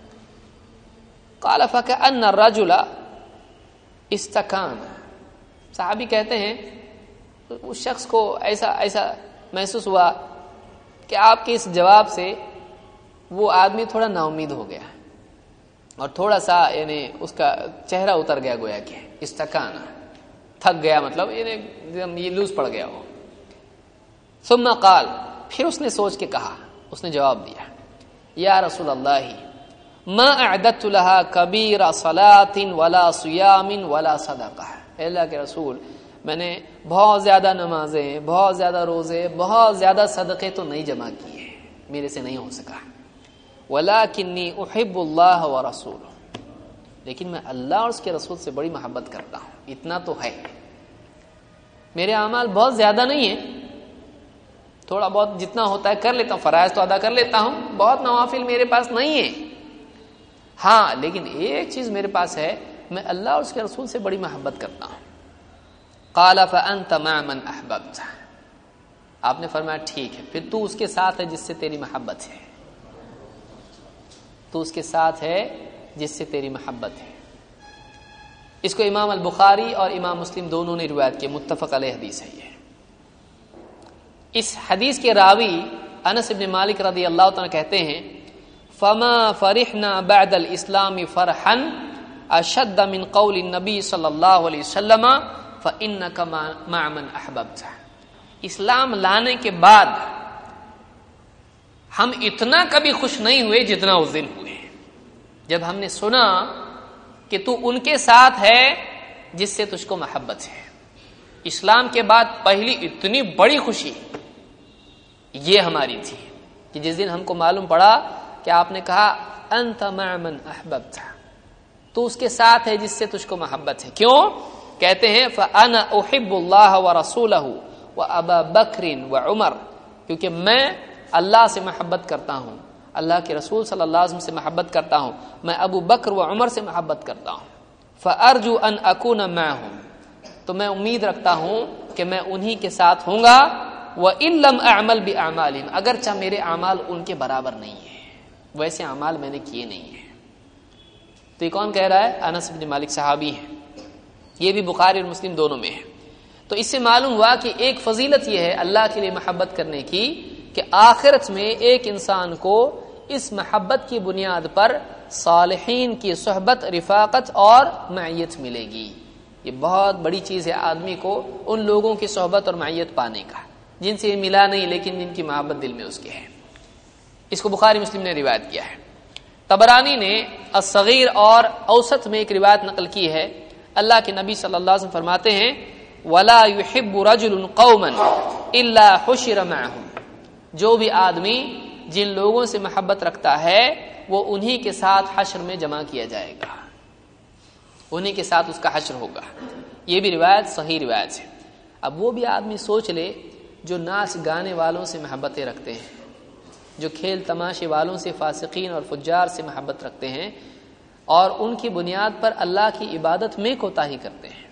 قال فكأن الرجل استكان. صحابی کہتے ہیں اس شخص کو ایسا ایسا محسوس ہوا کہ آپ کے اس جواب سے وہ آدمی تھوڑا نا امید ہو گیا اور تھوڑا سا یعنی اس کا چہرہ اتر گیا، گویا کہ استکان، تھک گیا، مطلب یعنی یہ لوز پڑ گیا ہو. ثم قال، پھر اس نے سوچ کے کہا، اس نے جواب دیا یا رسول اللہ ما اعددت لها کبیر صلاۃ ولا صیام ولا صدقہ. اے اللہ کے رسول میں نے بہت زیادہ نمازیں، بہت زیادہ روزے، بہت زیادہ صدقے تو نہیں جمع کیے، میرے سے نہیں ہو سکا. ولکنی احب اللہ ورسولہ، لیکن میں اللہ اور اس کے رسول سے بڑی محبت کرتا ہوں، اتنا تو ہے. میرے اعمال بہت زیادہ نہیں ہیں، تھوڑا بہت جتنا ہوتا ہے کر لیتا ہوں، فرائض تو ادا کر لیتا ہوں، بہت نوافل میرے پاس نہیں ہے. ہاں لیکن ایک چیز میرے پاس ہے، میں اللہ اور اس کے رسول سے بڑی محبت کرتا ہوں. قال فانت مع من احببت. آپ نے فرمایا ٹھیک ہے، پھر تو اس کے ساتھ ہے جس سے تیری محبت ہے، تو اس کے ساتھ ہے جس سے تیری محبت ہے. اس کو امام البخاری اور امام مسلم دونوں نے روایت کی، متفق علیہ حدیث ہے یہ. اس حدیث کے راوی انس بن مالک رضی اللہ تعالیٰ کہتے ہیں فما فرحنا بعد الاسلام فرحا اشد من قول النبی صلی اللہ علیہ وسلم فانک مع من احببت. اسلام لانے کے بعد ہم اتنا کبھی خوش نہیں ہوئے جتنا اس دن ہوئے جب ہم نے سنا کہ تو ان کے ساتھ ہے جس سے تجھ کو محبت ہے. اسلام کے بعد پہلی اتنی بڑی خوشی یہ ہماری تھی کہ جس دن ہم کو معلوم پڑا کہ آپ نے کہا انت مع من احببت، تو اس کے ساتھ ہے جس سے تجھ کو محبت ہے. کیوں؟ کہتے ہیں فانا احب اللہ ورسولہ وابا بکر وعمر، کیونکہ میں اللہ سے محبت کرتا ہوں، اللہ کے رسول صلی اللہ علیہ وسلم سے محبت کرتا ہوں، میں ابو بکر و عمر سے محبت کرتا ہوں. فارجو ان اکون معهم، تو میں امید رکھتا ہوں کہ میں انہی کے ساتھ ہوں گا. وان لم اعمل باعمالهم، اگرچہ میرے اعمال ان کے برابر نہیں ہیں، ویسے اعمال میں نے کیے نہیں ہیں. تو یہ کون کہہ رہا ہے؟ انس بن مالک صحابی ہیں، یہ بھی بخاری اور مسلم دونوں میں ہے. تو اس سے معلوم ہوا کہ ایک فضیلت یہ ہے اللہ کے لیے محبت کرنے کی کہ آخرت میں ایک انسان کو اس محبت کی بنیاد پر صالحین کی صحبت، رفاقت اور معیت ملے گی. یہ بہت بڑی چیز ہے آدمی کو ان لوگوں کی صحبت اور معیت پانے کا جن سے ملا نہیں لیکن جن کی محبت دل میں اس کے ہے. اس کو بخاری مسلم نے روایت کیا ہے. طبرانی نے الصغیر اور اوسط میں ایک روایت نقل کی ہے. اللہ کے نبی صلی اللہ علیہ وسلم فرماتے ہیں وَلَا يُحِبُّ رَجُلٌ قَوْمًا إِلَّا حُشِرَ مَعَهُمْ، جو بھی آدمی جن لوگوں سے محبت رکھتا ہے وہ انہی کے ساتھ حشر میں جمع کیا جائے گا، انہی کے ساتھ اس کا حشر ہوگا. یہ بھی روایت صحیح روایت ہے. اب وہ بھی آدمی سوچ لے جو ناچ گانے والوں سے محبتیں رکھتے ہیں، جو کھیل تماشے والوں سے، فاسقین اور فجار سے محبت رکھتے ہیں اور ان کی بنیاد پر اللہ کی عبادت میں کوتاہی کرتے ہیں،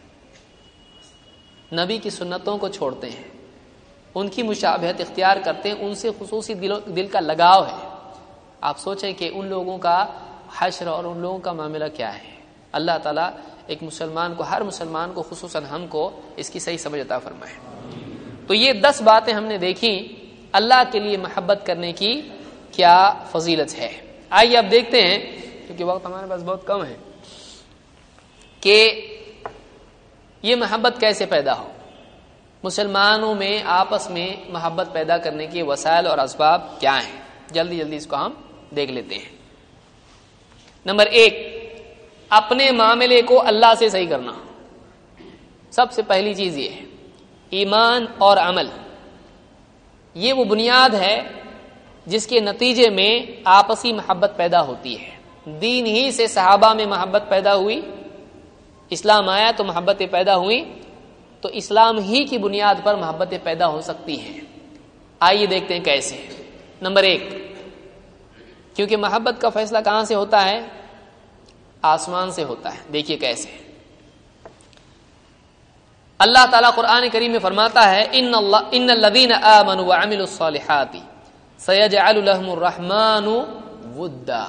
نبی کی سنتوں کو چھوڑتے ہیں، ان کی مشابہت اختیار کرتے ہیں، ان سے خصوصی دل, دل کا لگاؤ ہے. آپ سوچیں کہ ان لوگوں کا حشر اور ان لوگوں کا معاملہ کیا ہے. اللہ تعالیٰ ایک مسلمان کو، ہر مسلمان کو، خصوصاً ہم کو اس کی صحیح سمجھ عطا فرمائے. تو یہ دس باتیں ہم نے دیکھی اللہ کے لیے محبت کرنے کی کیا فضیلت ہے. آئیے اب دیکھتے ہیں، کیونکہ وقت ہمارے پاس بہت کم ہے، کہ یہ محبت کیسے پیدا ہو. مسلمانوں میں آپس میں محبت پیدا کرنے کے وسائل اور اسباب کیا ہیں، جلدی جلدی اس کو ہم دیکھ لیتے ہیں. نمبر ایک، اپنے معاملے کو اللہ سے صحیح کرنا. سب سے پہلی چیز یہ ہے ایمان اور عمل، یہ وہ بنیاد ہے جس کے نتیجے میں آپسی محبت پیدا ہوتی ہے۔ دین ہی سے صحابہ میں محبت پیدا ہوئی، اسلام آیا تو محبتیں پیدا ہوئی، تو اسلام ہی کی بنیاد پر محبتیں پیدا ہو سکتی ہیں۔ آئیے دیکھتے ہیں کیسے۔ نمبر ایک، کیونکہ محبت کا فیصلہ کہاں سے ہوتا ہے؟ آسمان سے ہوتا ہے۔ دیکھیے کیسے۔ اللہ تعالیٰ قرآن کریم میں فرماتا ہے ان اللہ ان الذین آمنوا وعملوا الصالحات سیجعل لهم الرحمن ودا،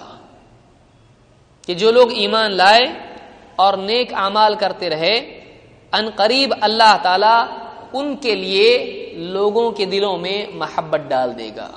کہ جو لوگ ایمان لائے اور نیک اعمال کرتے رہے، ان قریب اللہ تعالیٰ ان کے لیے لوگوں کے دلوں میں محبت ڈال دے گا۔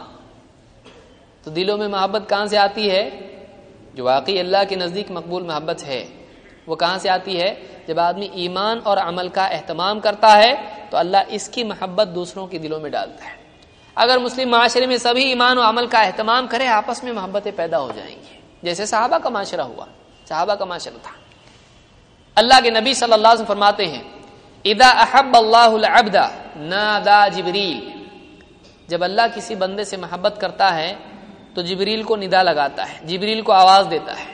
تو دلوں میں محبت کہاں سے آتی ہے؟ جو واقعی اللہ کے نزدیک مقبول محبت ہے، وہ کہاں سے آتی ہے؟ جب آدمی ایمان اور عمل کا اہتمام کرتا ہے تو اللہ اس کی محبت دوسروں کے دلوں میں ڈالتا ہے۔ اگر مسلم معاشرے میں سبھی ایمان و عمل کا اہتمام کرے، آپس میں محبتیں پیدا ہو جائیں گی، جیسے صحابہ کا معاشرہ ہوا، صحابہ کا معاشرہ تھا۔ اللہ کے نبی صلی اللہ علیہ وسلم فرماتے ہیں اذا احب اللہ العبد نادى جبریل، جب اللہ کسی بندے سے محبت کرتا ہے تو جبریل کو ندا لگاتا ہے، جبریل کو آواز دیتا ہے،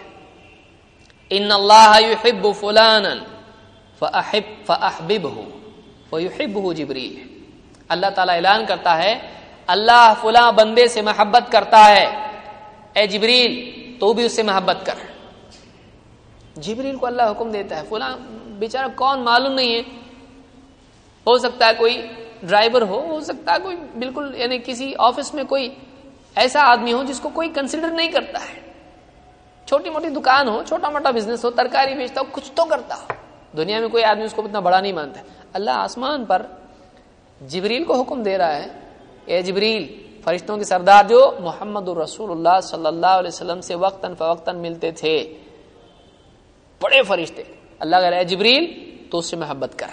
ان اللہ يحب فلانا فاحب فاحببه ويحبه جبریل۔ اللہ تعالیٰ اعلان کرتا ہے اللہ فلاں بندے سے محبت کرتا ہے، اے جبریل تو بھی اس سے محبت کر۔ جبریل کو اللہ حکم دیتا ہے، فلاں بیچارہ کون معلوم نہیں ہے، ہو سکتا ہے کوئی ڈرائیور ہو ہو سکتا ہے کوئی بالکل یعنی کسی آفس میں کوئی ایسا آدمی ہو جس کو کوئی کنسیڈر نہیں کرتا ہے، چھوٹی موٹی دکان ہو، چھوٹا موٹا بزنس ہو، ترکاری بیچتا ہو، کچھ تو کرتا ہو، دنیا میں کوئی آدمی اس کو اتنا بڑا نہیں مانتا ہے۔ اللہ آسمان پر جبریل کو حکم دے رہا ہے، اے جبریل، فرشتوں کے سردار جو محمد الرسول اللہ صلی اللہ علیہ وسلم سے وقتاً فوقتاً ملتے تھے، بڑے فرشتے، اللہ کہہ رہا ہے جبریل تو اس سے محبت کر،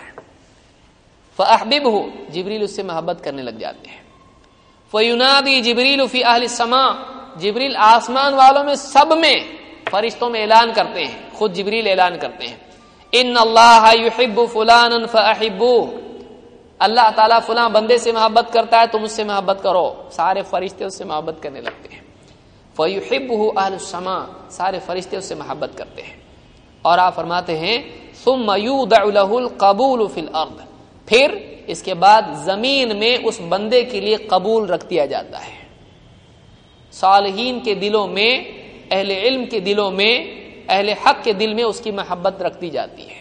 فاحببہ، جبریل اس سے محبت کرنے لگ جاتے ہیں۔ فینادی جبریل فی اہل السماء، جبریل آسمان والوں میں سب میں فرشتوں میں اعلان کرتے ہیں، خود جبریل اعلان کرتے ہیں ان اللہ یحب فلانا فاحبوہ، اللہ تعالیٰ فلاں بندے سے محبت کرتا ہے تم اس سے محبت کرو، سارے فرشتے اس سے محبت کرنے لگتے ہیں۔ فیحبہ اہل السماء، سارے فرشتے اس سے محبت کرتے ہیں۔ اور آپ فرماتے ہیں ثم یودع له القبول فی الارض، پھر اس کے بعد زمین میں اس بندے کے لیے قبول رکھ دیا جاتا ہے۔ صالحین کے دلوں میں، اہل علم کے دلوں میں، اہل حق کے دل میں اس کی محبت رکھ دی جاتی ہے،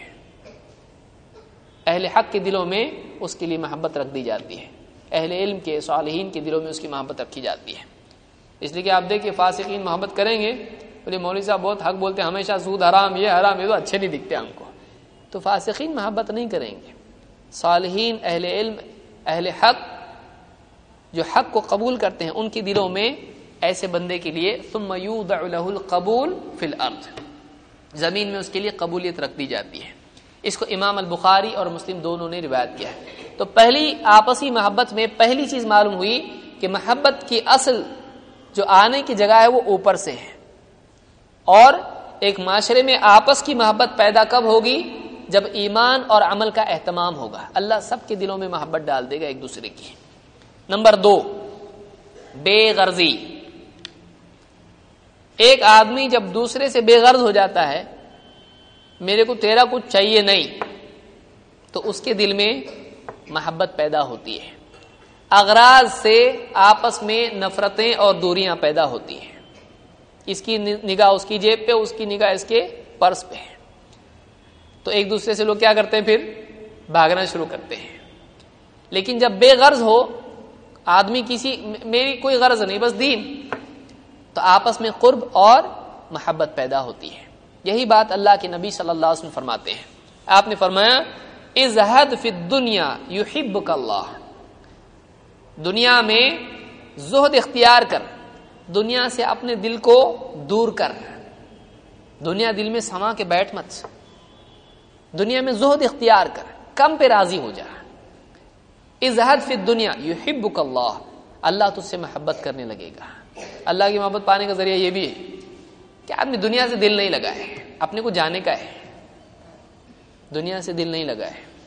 اہل حق کے دلوں میں اس کے لیے محبت رکھ دی جاتی ہے، اہل علم کے صالحین کے دلوں میں اس کی محبت رکھی جاتی ہے۔ اس لیے کہ آپ دیکھیں فاسقین محبت کریں گے، بولے مولوی صاحب بہت حق بولتے ہیں، ہمیشہ سود حرام، یہ حرام، یہ تو اچھے نہیں دکھتے ہم کو، تو فاسقین محبت نہیں کریں گے۔ صالحین، اہل علم، اہل حق جو حق کو قبول کرتے ہیں، ان کے دلوں میں ایسے بندے کے لیے ثم یودع له القبول فی الارض، زمین میں اس کے لیے قبولیت رکھ دی جاتی ہے۔ اس کو امام البخاری اور مسلم دونوں نے روایت کیا ہے۔ تو پہلی آپسی محبت میں پہلی چیز معلوم ہوئی کہ محبت کی اصل جو آنے کی جگہ ہے وہ اوپر سے ہے، اور ایک معاشرے میں آپس کی محبت پیدا کب ہوگی؟ جب ایمان اور عمل کا اہتمام ہوگا، اللہ سب کے دلوں میں محبت ڈال دے گا ایک دوسرے کی۔ نمبر دو، بے غرضی۔ ایک آدمی جب دوسرے سے بے غرض ہو جاتا ہے، میرے کو تیرا کچھ چاہیے نہیں، تو اس کے دل میں محبت پیدا ہوتی ہے، اغراض سے آپس میں نفرتیں اور دوریاں پیدا ہوتی ہیں، اس کی نگاہ اس کی جیب پہ، اس کی نگاہ اس کے پرس پہ ہے، تو ایک دوسرے سے لوگ کیا کرتے ہیں؟ پھر بھاگنا شروع کرتے ہیں۔ لیکن جب بے غرض ہو آدمی، کسی میری کوئی غرض نہیں بس دین، تو آپس میں قرب اور محبت پیدا ہوتی ہے۔ یہی بات اللہ کے نبی صلی اللہ علیہ وسلم فرماتے ہیں۔ آپ نے فرمایا ازہد فی الدنیا یحبک اللہ، دنیا میں زہد اختیار کر، دنیا سے اپنے دل کو دور کر، دنیا دل میں سما کے بیٹھ مت، دنیا میں زہد اختیار کر، کم پہ راضی ہو جا۔ ازہد فی الدنیا یحبک اللہ، اللہ تجھ سے محبت کرنے لگے گا۔ اللہ کی محبت پانے کا ذریعہ یہ بھی ہے کہ آدمی دنیا سے دل نہیں لگائے، اپنے کو جانے کا ہے، دنیا سے دل نہیں لگائے،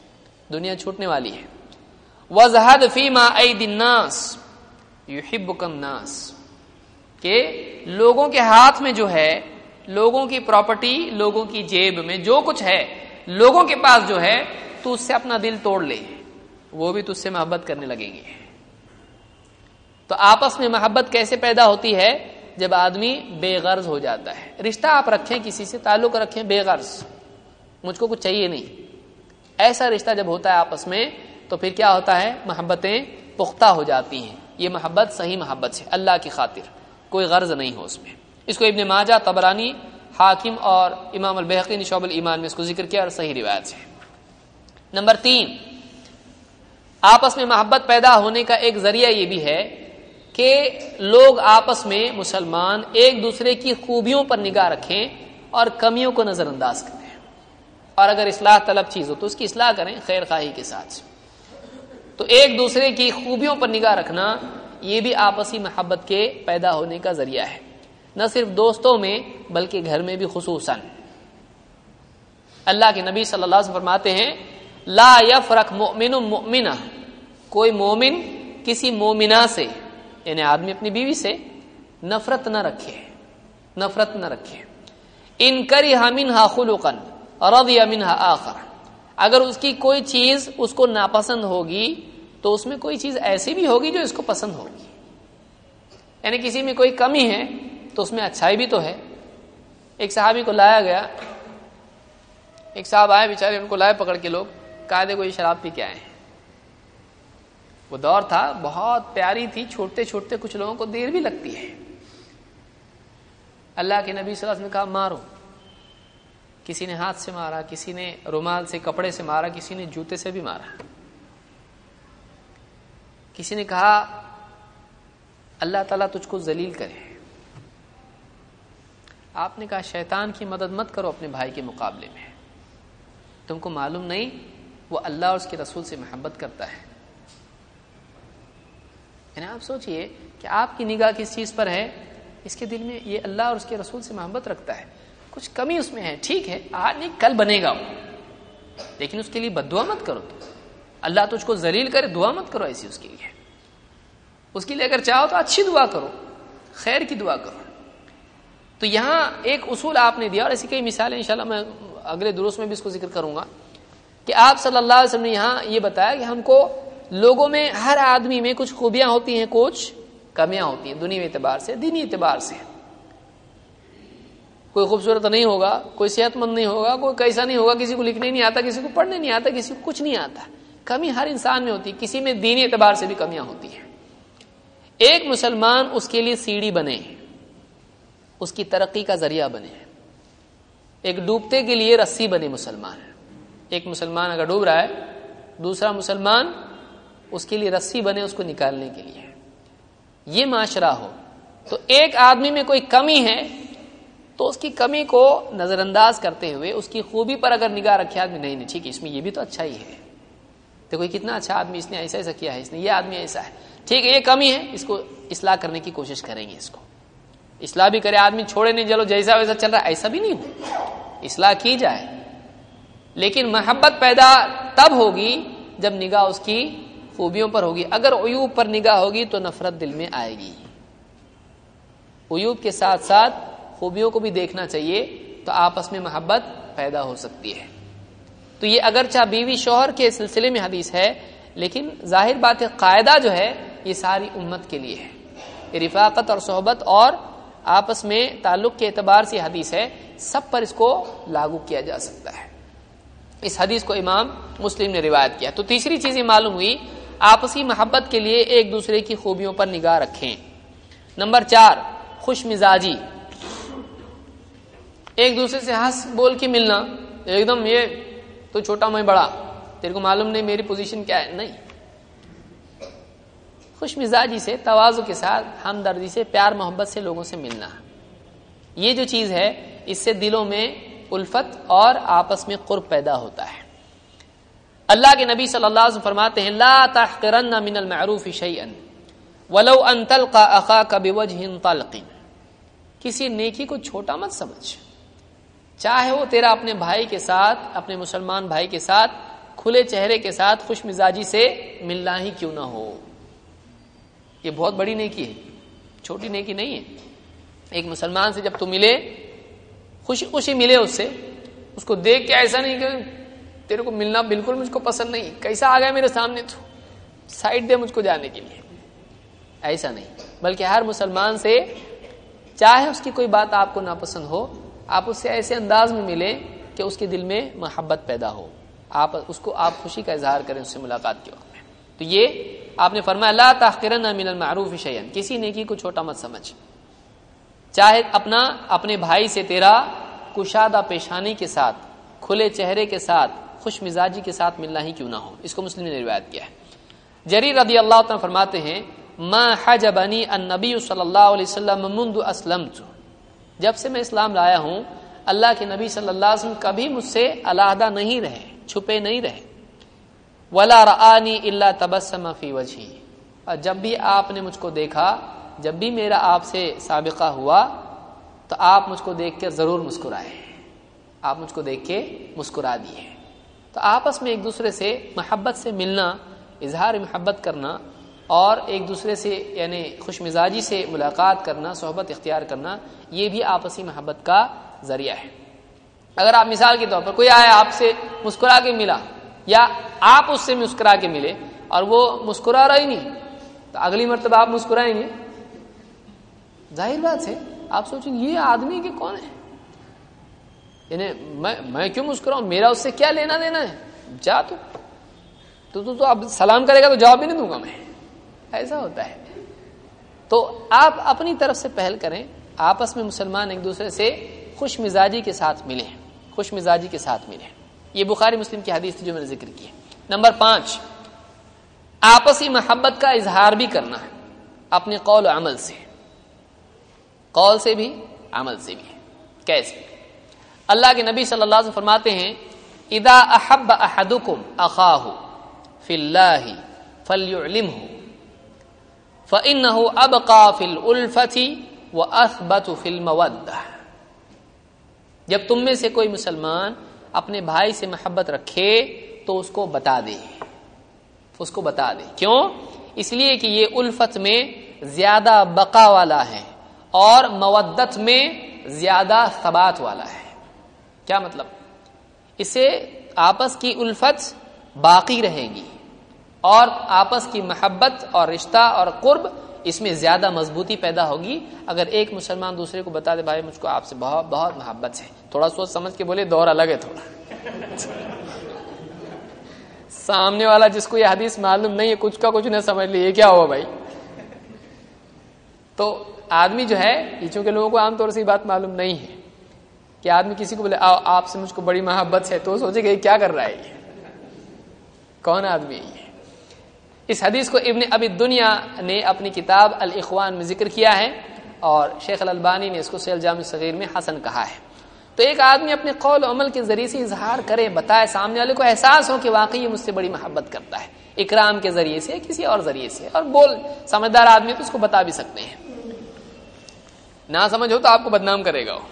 دنیا چھوٹنے والی ہے. وَازْهَدْ فِي مَا أَيْدِي النَّاسِ يُحِبُّكَ النَّاسِ کہ لوگوں کے ہاتھ میں جو ہے، لوگوں کی پراپرٹی، لوگوں کی جیب میں جو کچھ ہے، لوگوں کے پاس جو ہے، تو اس سے اپنا دل توڑ لے، وہ بھی تجھ سے محبت کرنے لگیں گے. تو آپس میں محبت کیسے پیدا ہوتی ہے؟ جب آدمی بے غرض ہو جاتا ہے. رشتہ آپ رکھیں، کسی سے تعلق رکھیں بے غرض، مجھ کو کچھ چاہیے نہیں، ایسا رشتہ جب ہوتا ہے آپس میں تو پھر کیا ہوتا ہے؟ محبتیں پختہ ہو جاتی ہیں. یہ محبت صحیح محبت ہے، اللہ کی خاطر، کوئی غرض نہیں ہو اس میں. اس کو ابن ماجہ، طبرانی، حاکم اور امام البیہقی نے شعب الایمان میں اس کو ذکر کیا اور صحیح روایت ہے. نمبر تین، آپس میں محبت پیدا ہونے کا ایک ذریعہ یہ بھی ہے کہ لوگ آپس میں مسلمان ایک دوسرے کی خوبیوں پر نگاہ رکھیں اور کمیوں کو نظر انداز کریں، اور اگر اصلاح طلب چیز ہو تو اس کی اصلاح کریں خیر خواہی کے ساتھ. تو ایک دوسرے کی خوبیوں پر نگاہ رکھنا یہ بھی آپسی محبت کے پیدا ہونے کا ذریعہ ہے، نہ صرف دوستوں میں بلکہ گھر میں بھی خصوصاً. اللہ کے نبی صلی اللہ علیہ وسلم فرماتے ہیں لا یفرق مؤمن مؤمنہ، کوئی مومن کسی مومنہ سے، یعنی آدمی اپنی بیوی سے نفرت نہ رکھے، نفرت نہ رکھے. ان کرہ منہا خلقا رضی منہا آخر، اگر اس کی کوئی چیز اس کو ناپسند ہوگی تو اس میں کوئی چیز ایسی بھی ہوگی جو اس کو پسند ہوگی. یعنی کسی میں کوئی کمی ہے تو اس میں اچھائی بھی تو ہے. ایک صحابی کو لایا گیا، ایک صاحب آئے بیچارے، ان کو لائے پکڑ کے لوگ، کہا دے کوئی شراب پی کے آئے ہیں. وہ دور تھا بہت پیاری تھی، چھوٹتے چھوٹتے کچھ لوگوں کو دیر بھی لگتی ہے. اللہ کے نبی صلی اللہ علیہ وسلم نے کہا مارو. کسی نے ہاتھ سے مارا، کسی نے رومال سے، کپڑے سے مارا، کسی نے جوتے سے بھی مارا. کسی نے کہا اللہ تعالیٰ تجھ کو ذلیل کرے. آپ نے کہا شیطان کی مدد مت کرو اپنے بھائی کے مقابلے میں، تم کو معلوم نہیں وہ اللہ اور اس کے رسول سے محبت کرتا ہے. یعنی آپ سوچئے کہ آپ کی نگاہ کس چیز پر ہے، اس کے دل میں یہ اللہ اور اس کے رسول سے محبت رکھتا ہے، کچھ کمی اس میں ہے، ٹھیک ہے آج نہیں کل بنے گا وہ، لیکن اس کے لیے بد دعا مت کرو. تو اللہ تجھ کو ذلیل کرے دعا مت کرو ایسی اس کے لیے. اس کے لیے اگر چاہو تو اچھی دعا کرو، خیر کی دعا کرو. تو یہاں ایک اصول آپ نے دیا، اور ایسی کئی مثالیں انشاءاللہ میں اگلے دروس میں بھی اس کو ذکر کروں گا، کہ آپ صلی اللہ علیہ وسلم نے یہاں یہ بتایا کہ ہم کو لوگوں میں، ہر آدمی میں کچھ خوبیاں ہوتی ہیں، کچھ کمیاں ہوتی ہیں، دنیوی اعتبار سے، دینی اعتبار سے. کوئی خوبصورت نہیں ہوگا، کوئی صحت مند نہیں ہوگا، کوئی کیسا نہیں ہوگا، کسی کو لکھنے نہیں آتا، کسی کو پڑھنے نہیں آتا، کسی کو کچھ نہیں آتا. کمی ہر انسان میں ہوتی ہے، کسی میں دینی اعتبار سے بھی کمیاں ہوتی ہیں. ایک مسلمان اس کے لیے سیڑھی بنے، اس کی ترقی کا ذریعہ بنے. ایک ڈوبتے کے لیے رسی بنے مسلمان. ایک مسلمان اگر ڈوب رہا ہے، دوسرا مسلمان اس کے لیے رسی بنے اس کو نکالنے کے لیے. یہ معاشرہ ہو تو ایک آدمی میں کوئی کمی ہے تو اس کی کمی کو نظر انداز کرتے ہوئے اس کی خوبی پر اگر نگاہ رکھے آدمی، نہیں نہیں ٹھیک ہے اس میں یہ بھی تو اچھا ہی ہے، تو کوئی کتنا اچھا آدمی، اس نے ایسا ایسا کیا ہے، اس نے یہ آدمی ایسا ہے، ٹھیک ہے یہ کمی ہے، اس کو اصلاح کرنے کی کوشش کریں گے. اس کو اصلاح بھی کرے آدمی، چھوڑے نہیں چلو جیسا ویسا چل رہا ہے، ایسا بھی نہیں ہو، اصلاح کی جائے. لیکن محبت پیدا تب ہوگی جب نگاہ اس کی خوبیوں پر ہوگی. اگر عیوب پر نگاہ ہوگی تو نفرت دل میں آئے گی. عیوب کے ساتھ ساتھ خوبیوں کو بھی دیکھنا چاہیے، تو آپس میں محبت پیدا ہو سکتی ہے. تو یہ اگرچہ بیوی شوہر کے سلسلے میں حدیث ہے، لیکن ظاہر بات ہے قاعدہ جو ہے یہ ساری امت کے لیے ہے. یہ رفاقت اور صحبت اور آپس میں تعلق کے اعتبار سے حدیث ہے، سب پر اس کو لاگو کیا جا سکتا ہے. اس حدیث کو امام مسلم نے روایت کیا. تو تیسری چیز یہ معلوم ہوئی، آپسی محبت کے لیے ایک دوسرے کی خوبیوں پر نگاہ رکھیں. نمبر چار، خوش مزاجی. ایک دوسرے سے ہنس بول کے ملنا، ایک دم یہ تو چھوٹا میں بڑا، تیرے کو معلوم نہیں میری پوزیشن کیا ہے، نہیں. خوش مزاجی سے، تواضع کے ساتھ، ہمدردی سے، پیار محبت سے لوگوں سے ملنا، یہ جو چیز ہے اس سے دلوں میں الفت اور آپس میں قرب پیدا ہوتا ہے. اللہ کے نبی صلی اللہ علیہ وسلم فرماتے ہیں لا تحقرن من المعروف شیئا ولو ان تلقى اخاك بوجه طلق. کسی نیکی کو چھوٹا مت سمجھ، چاہے وہ تیرا اپنے بھائی کے ساتھ، اپنے مسلمان بھائی کے ساتھ کھلے چہرے کے ساتھ خوش مزاجی سے ملنا ہی کیوں نہ ہو. یہ بہت بڑی نیکی ہے، چھوٹی نیکی نہیں ہے. ایک مسلمان سے جب تو ملے، خوشی خوشی ملے اس سے، اس کو دیکھ کے ایسا نہیں کہ تیرے کو ملنا بالکل مجھ کو پسند نہیں، کیسا آ گیا میرے سامنے، تو سائڈ دے مجھ کو جانے کے لیے، ایسا نہیں. بلکہ ہر مسلمان سے چاہے اس کی کوئی بات آپ کو ناپسند ہو، آپ اس سے ایسے انداز میں ملیں کہ اس کے دل میں محبت پیدا ہو، آپ اس کو آپ خوشی کا اظہار کریں اس سے ملاقات کے وقت میں. تو یہ آپ نے فرمایا لا تحقرن من المعروف شیئا، کسی نیکی کو چھوٹا مت سمجھ. چاہے اپنا اپنے بھائی سے تیرا کشادہ پیشانی کے ساتھ، کھلے چہرے کے ساتھ، خوش مزاجی کے ساتھ ملنا ہی کیوں نہ ہو. اس کو مسلم نے روایت کیا ہے. جریر رضی اللہ عنہ فرماتے ہیں ما حجبنی النبی صلی اللہ علیہ وسلم منذ اسلمت، جب سے میں اسلام لایا ہوں اللہ کے نبی صلی اللہ علیہ وسلم کبھی مجھ سے علیحدہ نہیں رہے، چھپے نہیں رہے. ولا رآنی الا تبسم فی وجہی، اور جب بھی آپ نے مجھ کو دیکھا، جب بھی میرا آپ سے سابقہ ہوا تو آپ مجھ کو دیکھ کے ضرور مسکرائے، آپ مجھ کو دیکھ کے مسکرا دیے. تو آپس میں ایک دوسرے سے محبت سے ملنا، اظہار محبت کرنا اور ایک دوسرے سے یعنی خوش مزاجی سے ملاقات کرنا، صحبت اختیار کرنا، یہ بھی آپسی محبت کا ذریعہ ہے. اگر آپ مثال کے طور پر کوئی آیا آپ سے مسکرا کے ملا، یا آپ اس سے مسکرا کے ملے اور وہ مسکرا رہا ہی نہیں، تو اگلی مرتبہ آپ مسکرائیں گے؟ ظاہر بات ہے آپ سوچیں یہ آدمی کہ کون ہے، یعنی میں میں کیوں مسکراؤں، میرا اس سے کیا لینا دینا ہے، جا تو تو تو, تو اب سلام کرے گا تو جواب بھی نہیں دوں گا میں، ایسا ہوتا ہے. تو آپ اپنی طرف سے پہل کریں، آپس میں مسلمان ایک دوسرے سے خوش مزاجی کے ساتھ ملیں، خوش مزاجی کے ساتھ ملیں. یہ بخاری مسلم کی حدیث تھی جو میں نے ذکر کی ہے. نمبر پانچ، آپسی محبت کا اظہار بھی کرنا ہے اپنے قول و عمل سے، قول سے بھی عمل سے بھی. کیسے؟ اللہ کے نبی صلی اللہ علیہ وسلم فرماتے ہیں اذا احب احدکم اخاہ فی اللہ فلیعلمہ فإنہ ابقى فی الالفۃ واثبت فی المودہ. جب تم میں سے کوئی مسلمان اپنے بھائی سے محبت رکھے تو اس کو بتا دے، اس کو بتا دے. کیوں؟ اس لیے کہ یہ الفت میں زیادہ بقا والا ہے اور مودت میں زیادہ ثبات والا ہے. کیا مطلب؟ اس سے آپس کی الفت باقی رہے گی اور آپس کی محبت اور رشتہ اور قرب اس میں زیادہ مضبوطی پیدا ہوگی. اگر ایک مسلمان دوسرے کو بتا دے بھائی مجھ کو آپ سے بہت بہت محبت ہے، تھوڑا سوچ سمجھ کے بولے دور الگ ہے تھوڑا. سامنے والا جس کو یہ حدیث معلوم نہیں ہے کچھ کا کچھ نہ سمجھ لیے یہ کیا ہوا بھائی. تو آدمی جو ہے یہ چونکہ لوگوں کو عام طور سے یہ بات معلوم نہیں ہے کہ آدمی کسی کو بولے آپ سے مجھ کو بڑی محبت ہے تو سوچے کہ یہ کیا کر رہا ہے، یہ کون آدمی ہے یہ. اس حدیث کو ابن ابی دنیا نے اپنی کتاب الاخوان میں ذکر کیا ہے اور شیخ الالبانی نے اس کو سیل جامع صغیر میں حسن کہا ہے. تو ایک آدمی اپنے قول و عمل کے ذریعے سے اظہار کرے، بتائے، سامنے والے کو احساس ہو کہ واقعی یہ مجھ سے بڑی محبت کرتا ہے، اکرام کے ذریعے سے کسی اور ذریعے سے. اور بول سمجھدار آدمی تو اس کو بتا بھی سکتے ہیں، نہ سمجھ ہو تو آپ کو بدنام کرے گا.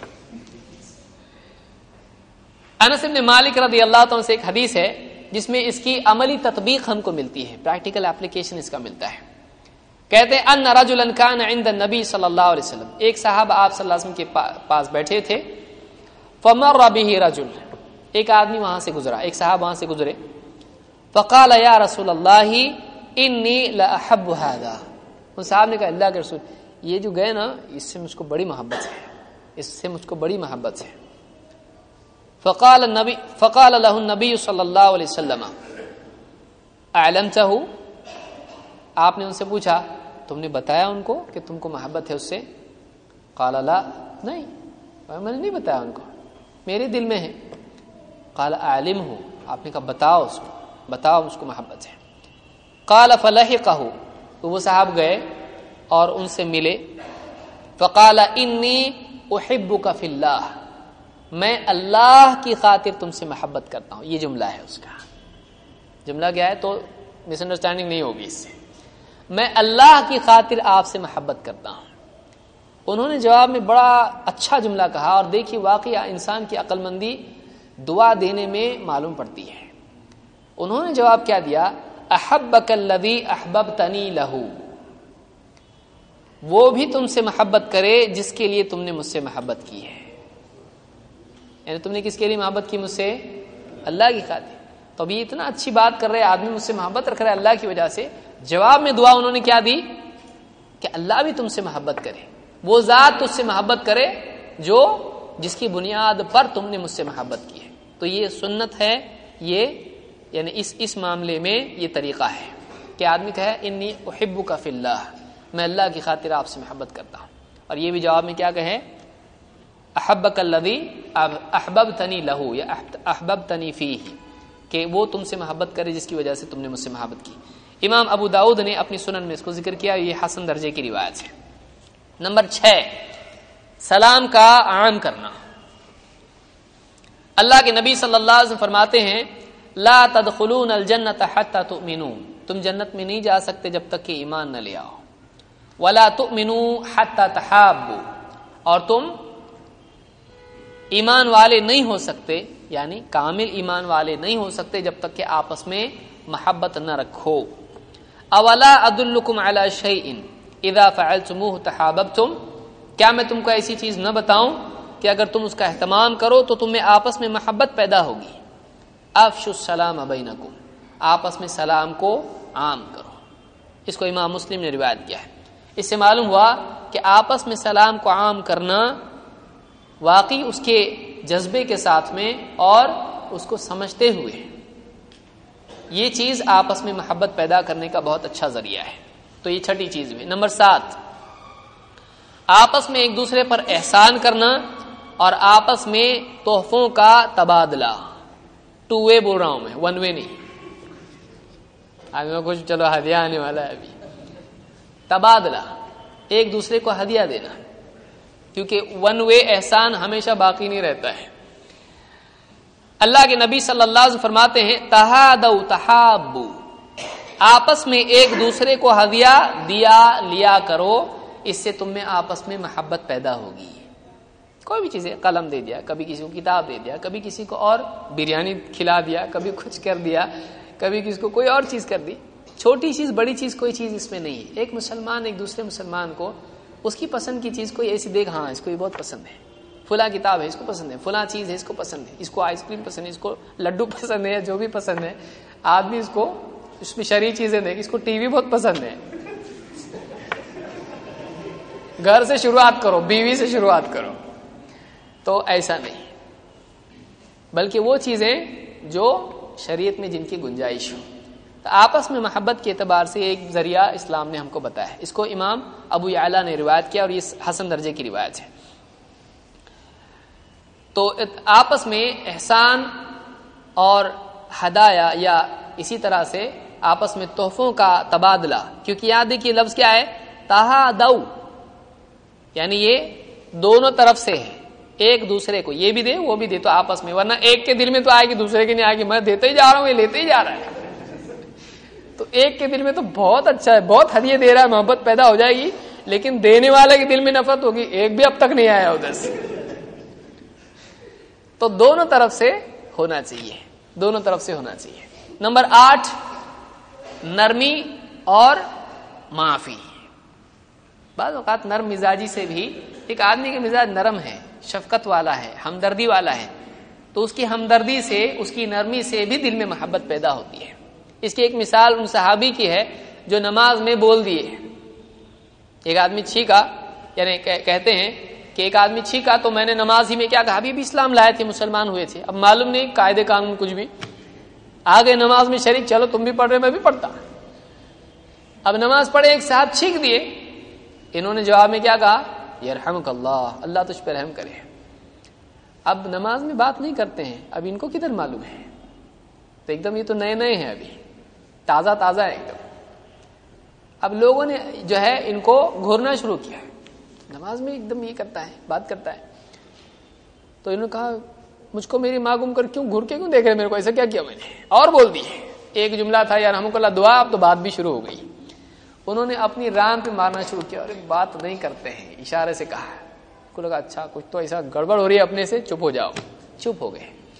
انس بن مالک رضی اللہ عنہ سے ایک حدیث ہے جس میں اس کی عملی تطبیق ہم کو ملتی ہے، پریکٹیکل اپلیکیشن اس کا ملتا ہے. کہتے ہیں ان رجلا کان عند النبی صلی اللہ علیہ وسلم، ایک صحابہ آپ صلی اللہ علیہ وسلم کے پاس بیٹھے تھے. فمر به رجل، ایک آدمی وہاں سے گزرا، ایک صحابہ وہاں سے گزرے. فقال یا رسول اللہ انی لاحب هذا، ان صاحب نے کہا اللہ کے رسول یہ جو گئے نا اس سے مجھ کو بڑی محبت ہے، اس سے مجھ کو بڑی محبت ہے. فقال النبی فقال له النبی صلی اللہ علیہ وسلم اعلمته، آپ نے ان سے پوچھا تم نے بتایا ان کو کہ تم کو محبت ہے اس سے؟ قال لا، نہیں میں نے نہیں بتایا ان کو، میرے دل میں ہے. قال اعلمه، آپ نے کہا بتاؤ اس کو، بتاؤ اس کو محبت ہے. قال فلحقه، تو وہ صاحب گئے اور ان سے ملے. فقال انی احبک فی اللہ، میں اللہ کی خاطر تم سے محبت کرتا ہوں. یہ جملہ ہے اس کا. جملہ کیا ہے تو مس انڈرسٹینڈنگ نہیں ہوگی اس سے. میں اللہ کی خاطر آپ سے محبت کرتا ہوں. انہوں نے جواب میں بڑا اچھا جملہ کہا. اور دیکھیے واقعی انسان کی عقل مندی دعا دینے میں معلوم پڑتی ہے. انہوں نے جواب کیا دیا؟ احبک الذی احببتنی لہ، وہ بھی تم سے محبت کرے جس کے لیے تم نے مجھ سے محبت کی ہے. یعنی تم نے کس کے لیے محبت کی مجھ سے؟ اللہ کی خاطر. تو ابھی اتنا اچھی بات کر رہے آدمی، مجھ سے محبت رکھ رہا ہے اللہ کی وجہ سے. جواب میں دعا انہوں نے کیا دی کہ اللہ بھی تم سے محبت کرے، وہ ذات تجھ سے محبت کرے جو جس کی بنیاد پر تم نے مجھ سے محبت کی ہے. تو یہ سنت ہے، یہ یعنی اس اس معاملے میں یہ طریقہ ہے کہ آدمی کہے انی احبک فی اللہ، میں اللہ کی خاطر آپ سے محبت کرتا ہوں. اور یہ بھی جواب میں کیا کہے؟ احبک الذی احببتنی لہ یا احببتنی فیہ، کہ وہ تم سے محبت کرے جس کی وجہ سے تم نے مجھ سے محبت کی. امام ابو داؤد نے اپنی سنن میں اس کو ذکر کیا، یہ حسن درجے کی روایت ہے. نمبر چھ، سلام کا عام کرنا. اللہ کے نبی صلی اللہ علیہ وسلم فرماتے ہیں لا تدخلون الجنۃ حتی تؤمنوا، تم جنت میں نہیں جا سکتے جب تک کہ ایمان نہ لے آؤ. ولا تؤمنوا حتی تحابوا، اور تم ایمان والے نہیں ہو سکتے، یعنی کامل ایمان والے نہیں ہو سکتے جب تک کہ آپس میں محبت نہ رکھو. اولا ادلکم علی شیء اذا فعلتموه تحاببتم، کیا میں تم کو ایسی چیز نہ بتاؤں کہ اگر تم اس کا اہتمام کرو تو تم میں آپس میں محبت پیدا ہوگی. افشوا السلام بینکم، آپس میں سلام کو عام کرو. اس کو امام مسلم نے روایت کیا ہے. اس سے معلوم ہوا کہ آپس میں سلام کو عام کرنا واقعی اس کے جذبے کے ساتھ میں اور اس کو سمجھتے ہوئے یہ چیز آپس میں محبت پیدا کرنے کا بہت اچھا ذریعہ ہے. تو یہ چھٹی چیز ہوئی. نمبر سات، آپس میں ایک دوسرے پر احسان کرنا اور آپس میں تحفوں کا تبادلہ. ٹو وے بول رہا ہوں میں، ون وے نہیں. آگے میں کچھ چلو ہدیہ آنے والا ہے ابھی. تبادلہ، ایک دوسرے کو ہدیہ دینا، کیونکہ ون وے احسان ہمیشہ باقی نہیں رہتا ہے. اللہ کے نبی صلی اللہ علیہ وسلم فرماتے ہیں تہادوا تحابوا، آپس میں ایک دوسرے کو ہدیہ دیا لیا کرو، اس سے تم میں آپس میں محبت پیدا ہوگی. کوئی بھی چیز ہے، قلم دے دیا، کبھی کسی کو کتاب دے دیا، کبھی کسی کو اور بریانی کھلا دیا، کبھی کچھ کر دیا، کبھی کسی کو کوئی اور چیز کر دی. چھوٹی چیز بڑی چیز کوئی چیز اس میں نہیں ہے. ایک مسلمان ایک دوسرے مسلمان کو اس کی پسند کی چیز کوئی ایسی دیکھ، ہاں اس کو یہ بہت پسند ہے، فلاں کتاب ہے اس کو پسند ہے، فلاں چیز ہے اس کو پسند ہے، اس کو آئس کریم پسند ہے، اس کو لڈو پسند ہے، جو بھی پسند ہے. آدمی اس کو اس میں شرعی چیزیں دیکھ، اس کو ٹی وی بہت پسند ہے. گھر سے شروعات کرو، بیوی سے شروعات کرو. تو ایسا نہیں، بلکہ وہ چیزیں جو شریعت میں جن کی گنجائش ہو. تو آپس میں محبت کے اعتبار سے ایک ذریعہ اسلام نے ہم کو بتایا ہے. اس کو امام ابو یعلا نے روایت کیا اور یہ حسن درجے کی روایت ہے. تو آپس میں احسان اور ہدایہ یا اسی طرح سے آپس میں تحفوں کا تبادلہ، کیونکہ یاد دیکھیے لفظ کیا ہے؟ تہادوا، یعنی یہ دونوں طرف سے ہے، ایک دوسرے کو یہ بھی دے وہ بھی دے. تو آپس میں، ورنہ ایک کے دل میں تو آئے گی دوسرے کے نہیں آئے گی، میں دیتے ہی جا رہا ہوں یہ لیتے ہی جا رہا ہے. تو ایک کے دل میں تو بہت اچھا ہے، بہت ہدیے دے رہا ہے، محبت پیدا ہو جائے گی، لیکن دینے والے کے دل میں نفرت ہوگی، ایک بھی اب تک نہیں آیا ادھر سے. تو دونوں طرف سے ہونا چاہیے، دونوں طرف سے ہونا چاہیے. نمبر آٹھ، نرمی اور معافی. بعض اوقات نرم مزاجی سے بھی، ایک آدمی کا مزاج نرم ہے، شفقت والا ہے، ہمدردی والا ہے، تو اس کی ہمدردی سے، اس کی نرمی سے بھی دل میں محبت پیدا ہوتی ہے. اس کی ایک مثال ان صحابی کی ہے جو نماز میں بول دیے. ایک آدمی چھینکا، یعنی کہتے ہیں کہ ایک آدمی چھینکا تو میں نے نماز ہی میں کیا کہا، ابھی بھی اسلام لائے تھے، مسلمان ہوئے تھے، اب معلوم نہیں قاعدے قانون کچھ بھی، آگے نماز میں شریک، چلو تم بھی پڑھ رہے میں بھی پڑھتا. اب نماز پڑھے، ایک صاحب چھینک دیے، انہوں نے جواب میں کیا کہا؟ یرحمک اللہ، اللہ تجھ پہ رحم کرے. اب نماز میں بات نہیں کرتے ہیں، اب ان کو کدھر معلوم ہے؟ تو ایک دم یہ تو نئے نئے ہیں، ابھی تازہ تازہ ہے ایک دم. اب لوگوں نے جو ہے ان کو گھورنا شروع کیا، نماز میں ایک دم یہ کرتا ہے، بات کرتا ہے. تو انہوں نے کہا مجھ کو میری ماں گم کر کیوں گھر کے کیوں دیکھ رہے میرے کو، ایسا کیا کیا میں نے؟ اور بول دی. ایک جملہ تھا یار ہم کو اللہ دعا، اب تو بات بھی شروع ہو گئی. انہوں نے اپنی ران پہ مارنا شروع کیا، اور بات نہیں کرتے ہیں، اشارے سے کہا. کو لگا اچھا کچھ تو ایسا گڑبڑ ہو رہی ہے اپنے سے، چپ ہو جاؤ. چپ ہو گئے.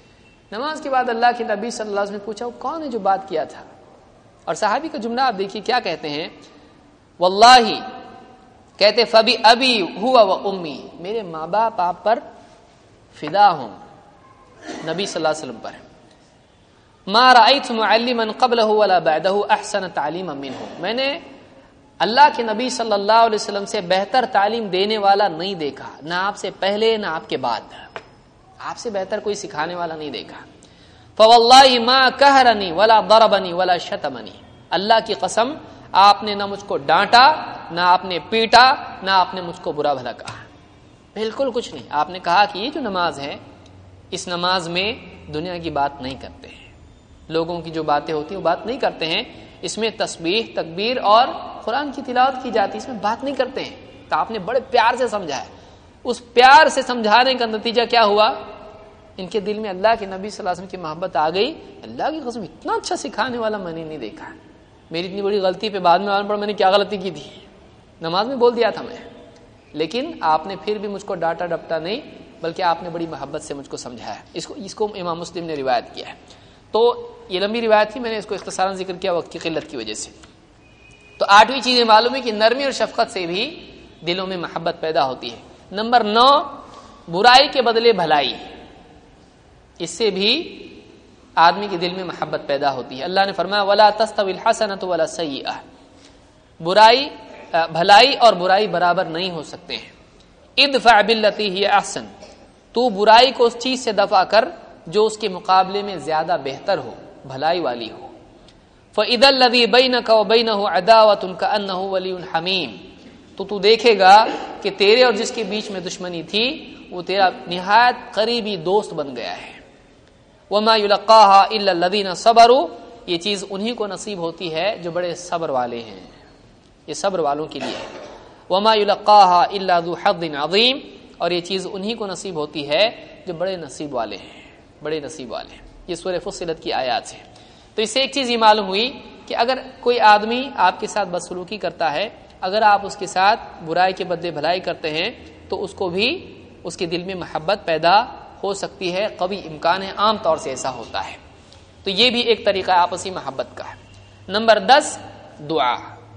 نماز کے بعد اللہ کے نبی صلی اللہ علیہ وسلم نے پوچھا وہ کون ہے جو بات کیا تھا؟ اور صحابی کا جملہ آپ دیکھیے کیا کہتے ہیں، واللہ کہتے فبی ابی ہوا و امی، میرے ماں باپ آپ پر فدا ہوں، نبی صلی اللہ علیہ وسلم پر، ما رأیت معلما قبلہ ولا بعدہ احسن تعلیما منہ، میں نے اللہ کے نبی صلی اللہ علیہ وسلم سے بہتر تعلیم دینے والا نہیں دیکھا، نہ آپ سے پہلے نہ آپ کے بعد، آپ سے بہتر کوئی سکھانے والا نہیں دیکھا۔ فواللہ ما قہرنی ولا ضربنی ولا شتمنی، اللہ کی قسم آپ نے نہ مجھ کو ڈانٹا، نہ آپ نے پیٹا، نہ آپ نے مجھ کو برا بھلا کہا، بالکل کچھ نہیں۔ آپ نے کہا کہ یہ جو نماز ہے، اس نماز میں دنیا کی بات نہیں کرتے ہیں، لوگوں کی جو باتیں ہوتی ہیں وہ بات نہیں کرتے ہیں، اس میں تسبیح، تکبیر اور قرآن کی تلاوت کی جاتی ہے، اس میں بات نہیں کرتے ہیں۔ تو آپ نے بڑے پیار سے سمجھا ہے، اس پیار سے سمجھانے کا نتیجہ کیا ہوا، ان کے دل میں اللہ کے نبی صلی اللہ علیہ وسلم کی محبت آ گئی۔ اللہ کی قسم اتنا اچھا سکھانے والا میں نے نہیں دیکھا، میری اتنی بڑی غلطی پہ بعد میں معلوم پڑا میں نے کیا غلطی کی تھی، نماز میں بول دیا تھا میں، لیکن آپ نے پھر بھی مجھ کو ڈانٹا ڈپٹا نہیں، بلکہ آپ نے بڑی محبت سے مجھ کو سمجھایا۔ اس کو اس کو امام مسلم نے روایت کیا ہے۔ تو یہ لمبی روایت تھی، میں نے اس کو اختصاراً ذکر کیا وقت کی قلت کی وجہ سے۔ تو آٹھویں چیز معلوم ہے کہ نرمی اور شفقت سے بھی دلوں میں محبت پیدا ہوتی ہے۔ نمبر نو، برائی کے بدلے بھلائی، اس سے بھی آدمی کے دل میں محبت پیدا ہوتی ہے۔ اللہ نے فرمایا ولا تستوی الحسنۃ ولا السیئۃ، برائی بھلائی اور برائی برابر نہیں ہو سکتے ہیں۔ ادفع باللتی ہی احسن، تو برائی کو اس چیز سے دفع کر جو اس کے مقابلے میں زیادہ بہتر ہو، بھلائی والی ہو۔ فَإِذَا الَّذِي بَيْنَكَ وَبَيْنَهُ عَدَاوَةٌ كَأَنَّهُ وَلِيٌّ حَمِيمٌ، تو تو دیکھے گا کہ تیرے اور جس کے بیچ میں دشمنی تھی وہ تیرا نہایت قریبی دوست بن گیا ہے۔ وَمَا يُلَقَّاهَا إِلَّا الَّذِينَ صَبَرُوا، یہ چیز انہی کو نصیب ہوتی ہے جو بڑے صبر والے ہیں، یہ صبر والوں کے لیے ہے۔ وَمَا يُلَقَّاهَا إِلَّا ذُو حَظٍّ عَظِيمٍ، اور یہ چیز انہی کو نصیب ہوتی ہے جو بڑے نصیب والے ہیں، بڑے نصیب والے ہیں۔ یہ سورہ فصلت کی آیات ہے۔ تو اس سے ایک چیز یہ معلوم ہوئی کہ اگر کوئی آدمی آپ کے ساتھ بدسلوکی کرتا ہے، اگر آپ اس کے ساتھ برائی کے بدلے بھلائی کرتے ہیں تو اس کو بھی اس کے دل میں محبت پیدا ہو سکتی ہے، قوی امکان ہے، عام طور سے ایسا ہوتا ہے۔ تو یہ بھی ایک طریقہ آپسی محبت کا ہے۔ نمبر دس، دعا،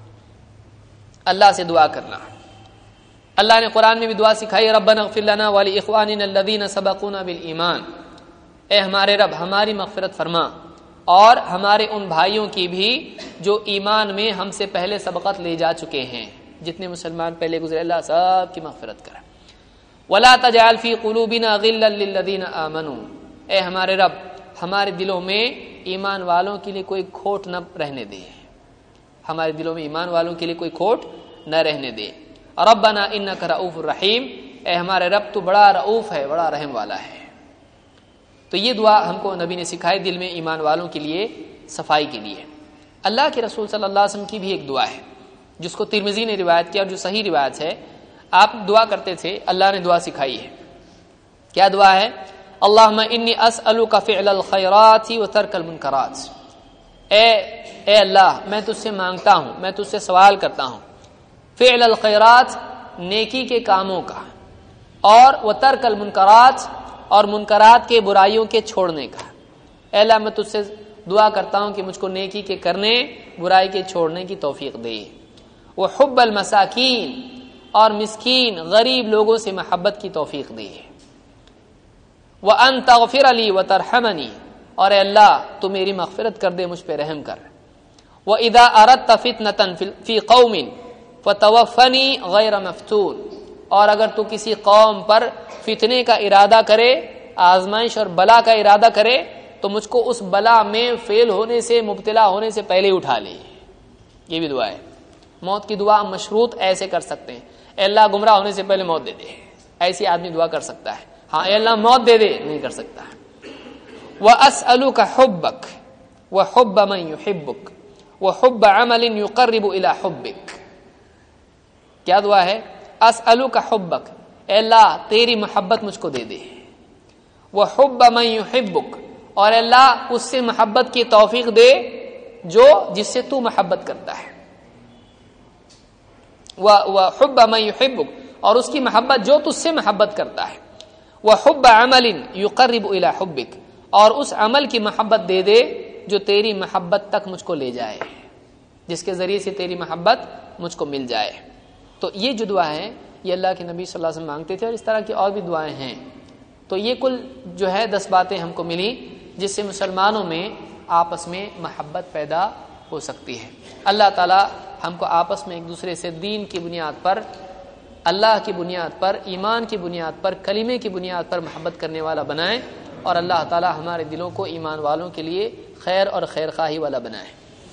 اللہ سے دعا کرنا۔ اللہ نے قرآن میں بھی دعا سکھائی، ربنا اغفر لنا ولاخواننا الذین سبقونا بالایمان، اے ہمارے رب ہماری مغفرت فرما اور ہمارے ان بھائیوں کی بھی جو ایمان میں ہم سے پہلے سبقت لے جا چکے ہیں، جتنے مسلمان پہلے گزرے اللہ سب کی مغفرت کرے۔ ولا تجعل فی قلوبنا غلا للذین آمنوا، اے ہمارے رب ہمارے دلوں میں ایمان والوں کے لیے کوئی کھوٹ نہ رہنے دے، ہمارے دلوں میں ایمان والوں کے لیے کوئی کھوٹ نہ رہنے دے۔ ربنا انک رؤوف الرحیم، اے ہمارے رب تو بڑا رؤوف ہے، بڑا رحم والا ہے۔ تو یہ دعا ہم کو نبی نے سکھائی دل میں ایمان والوں کے لیے صفائی کے لیے۔ اللہ کے رسول صلی اللہ علیہ وسلم کی بھی ایک دعا ہے جس کو ترمذی نے روایت کیا اور جو صحیح روایت ہے، آپ دعا کرتے تھے، اللہ نے دعا سکھائی ہے۔ کیا دعا ہے؟ اللہم انی اسألک فعل الخیرات وترک المنکرات، اے اے اللہ میں تجھ سے مانگتا ہوں، میں تجھ سے سوال کرتا ہوں، فعل الخیرات نیکی کے کاموں کا، اور وترک المنکرات اور منکرات کے برائیوں کے چھوڑنے کا۔ اے اللہ میں تجھ سے دعا کرتا ہوں کہ مجھ کو نیکی کے کرنے، برائی کے چھوڑنے کی توفیق دے۔ وحب المساکین، اور مسکین غریب لوگوں سے محبت کی توفیق دے۔ وَأَن تَغْفِرَ لِي وَتَرْحَمَنِي، اور اے اللہ تو میری مغفرت کر دے، مجھ پہ رحم کر۔ وَإِذَا أَرَدْتَ فِتْنَةً فِي قَوْمٍ فَتَوَفَّنِي غَيْرَ مَفْتُونٍ، اور اگر تو کسی قوم پر فتنے کا ارادہ کرے، آزمائش اور بلا کا ارادہ کرے، تو مجھ کو اس بلا میں فیل ہونے سے، مبتلا ہونے سے پہلے اٹھا لے۔ یہ بھی دعا ہے۔ موت کی دعا مشروط ایسے کر سکتے ہیں، اے اللہ گمراہ ہونے سے پہلے موت دے دے، ایسی آدمی دعا کر سکتا ہے۔ ہاں اے اللہ موت دے دے نہیں کر سکتا۔ وَأَسْأَلُكَ حُبَّكَ وَحُبَّ مَن يُحِبُّكَ وَحُبَّ عَمَلٍ يُقَرِّبُ إِلَى حُبِّكَ، کیا دعا ہے؟ اسألوک حبک، اے اللہ تیری محبت مجھ کو دے دے۔ وحب من یحبک، اور اے اللہ اس سے محبت کی توفیق دے جو جس سے تو محبت کرتا ہے۔ وحب من یحبک، اور اس کی محبت جو تجھ سے محبت کرتا ہے۔ وحب عمل یقرب الی حبک، اور اس عمل کی محبت دے دے جو تیری محبت تک مجھ کو لے جائے، جس کے ذریعے سے تیری محبت مجھ کو مل جائے۔ تو یہ جو دعا ہے یہ اللہ کے نبی صلی اللہ علیہ وسلم مانگتے تھے، اور اس طرح کی اور بھی دعائیں ہیں۔ تو یہ کل جو ہے دس باتیں ہم کو ملی جس سے مسلمانوں میں آپس میں محبت پیدا ہو سکتی ہے۔ اللہ تعالی ہم کو آپس میں ایک دوسرے سے دین کی بنیاد پر، اللہ کی بنیاد پر، ایمان کی بنیاد پر، کلمے کی بنیاد پر محبت کرنے والا بنائے، اور اللہ تعالی ہمارے دلوں کو ایمان والوں کے لیے خیر اور خیر خواہی والا بنائے۔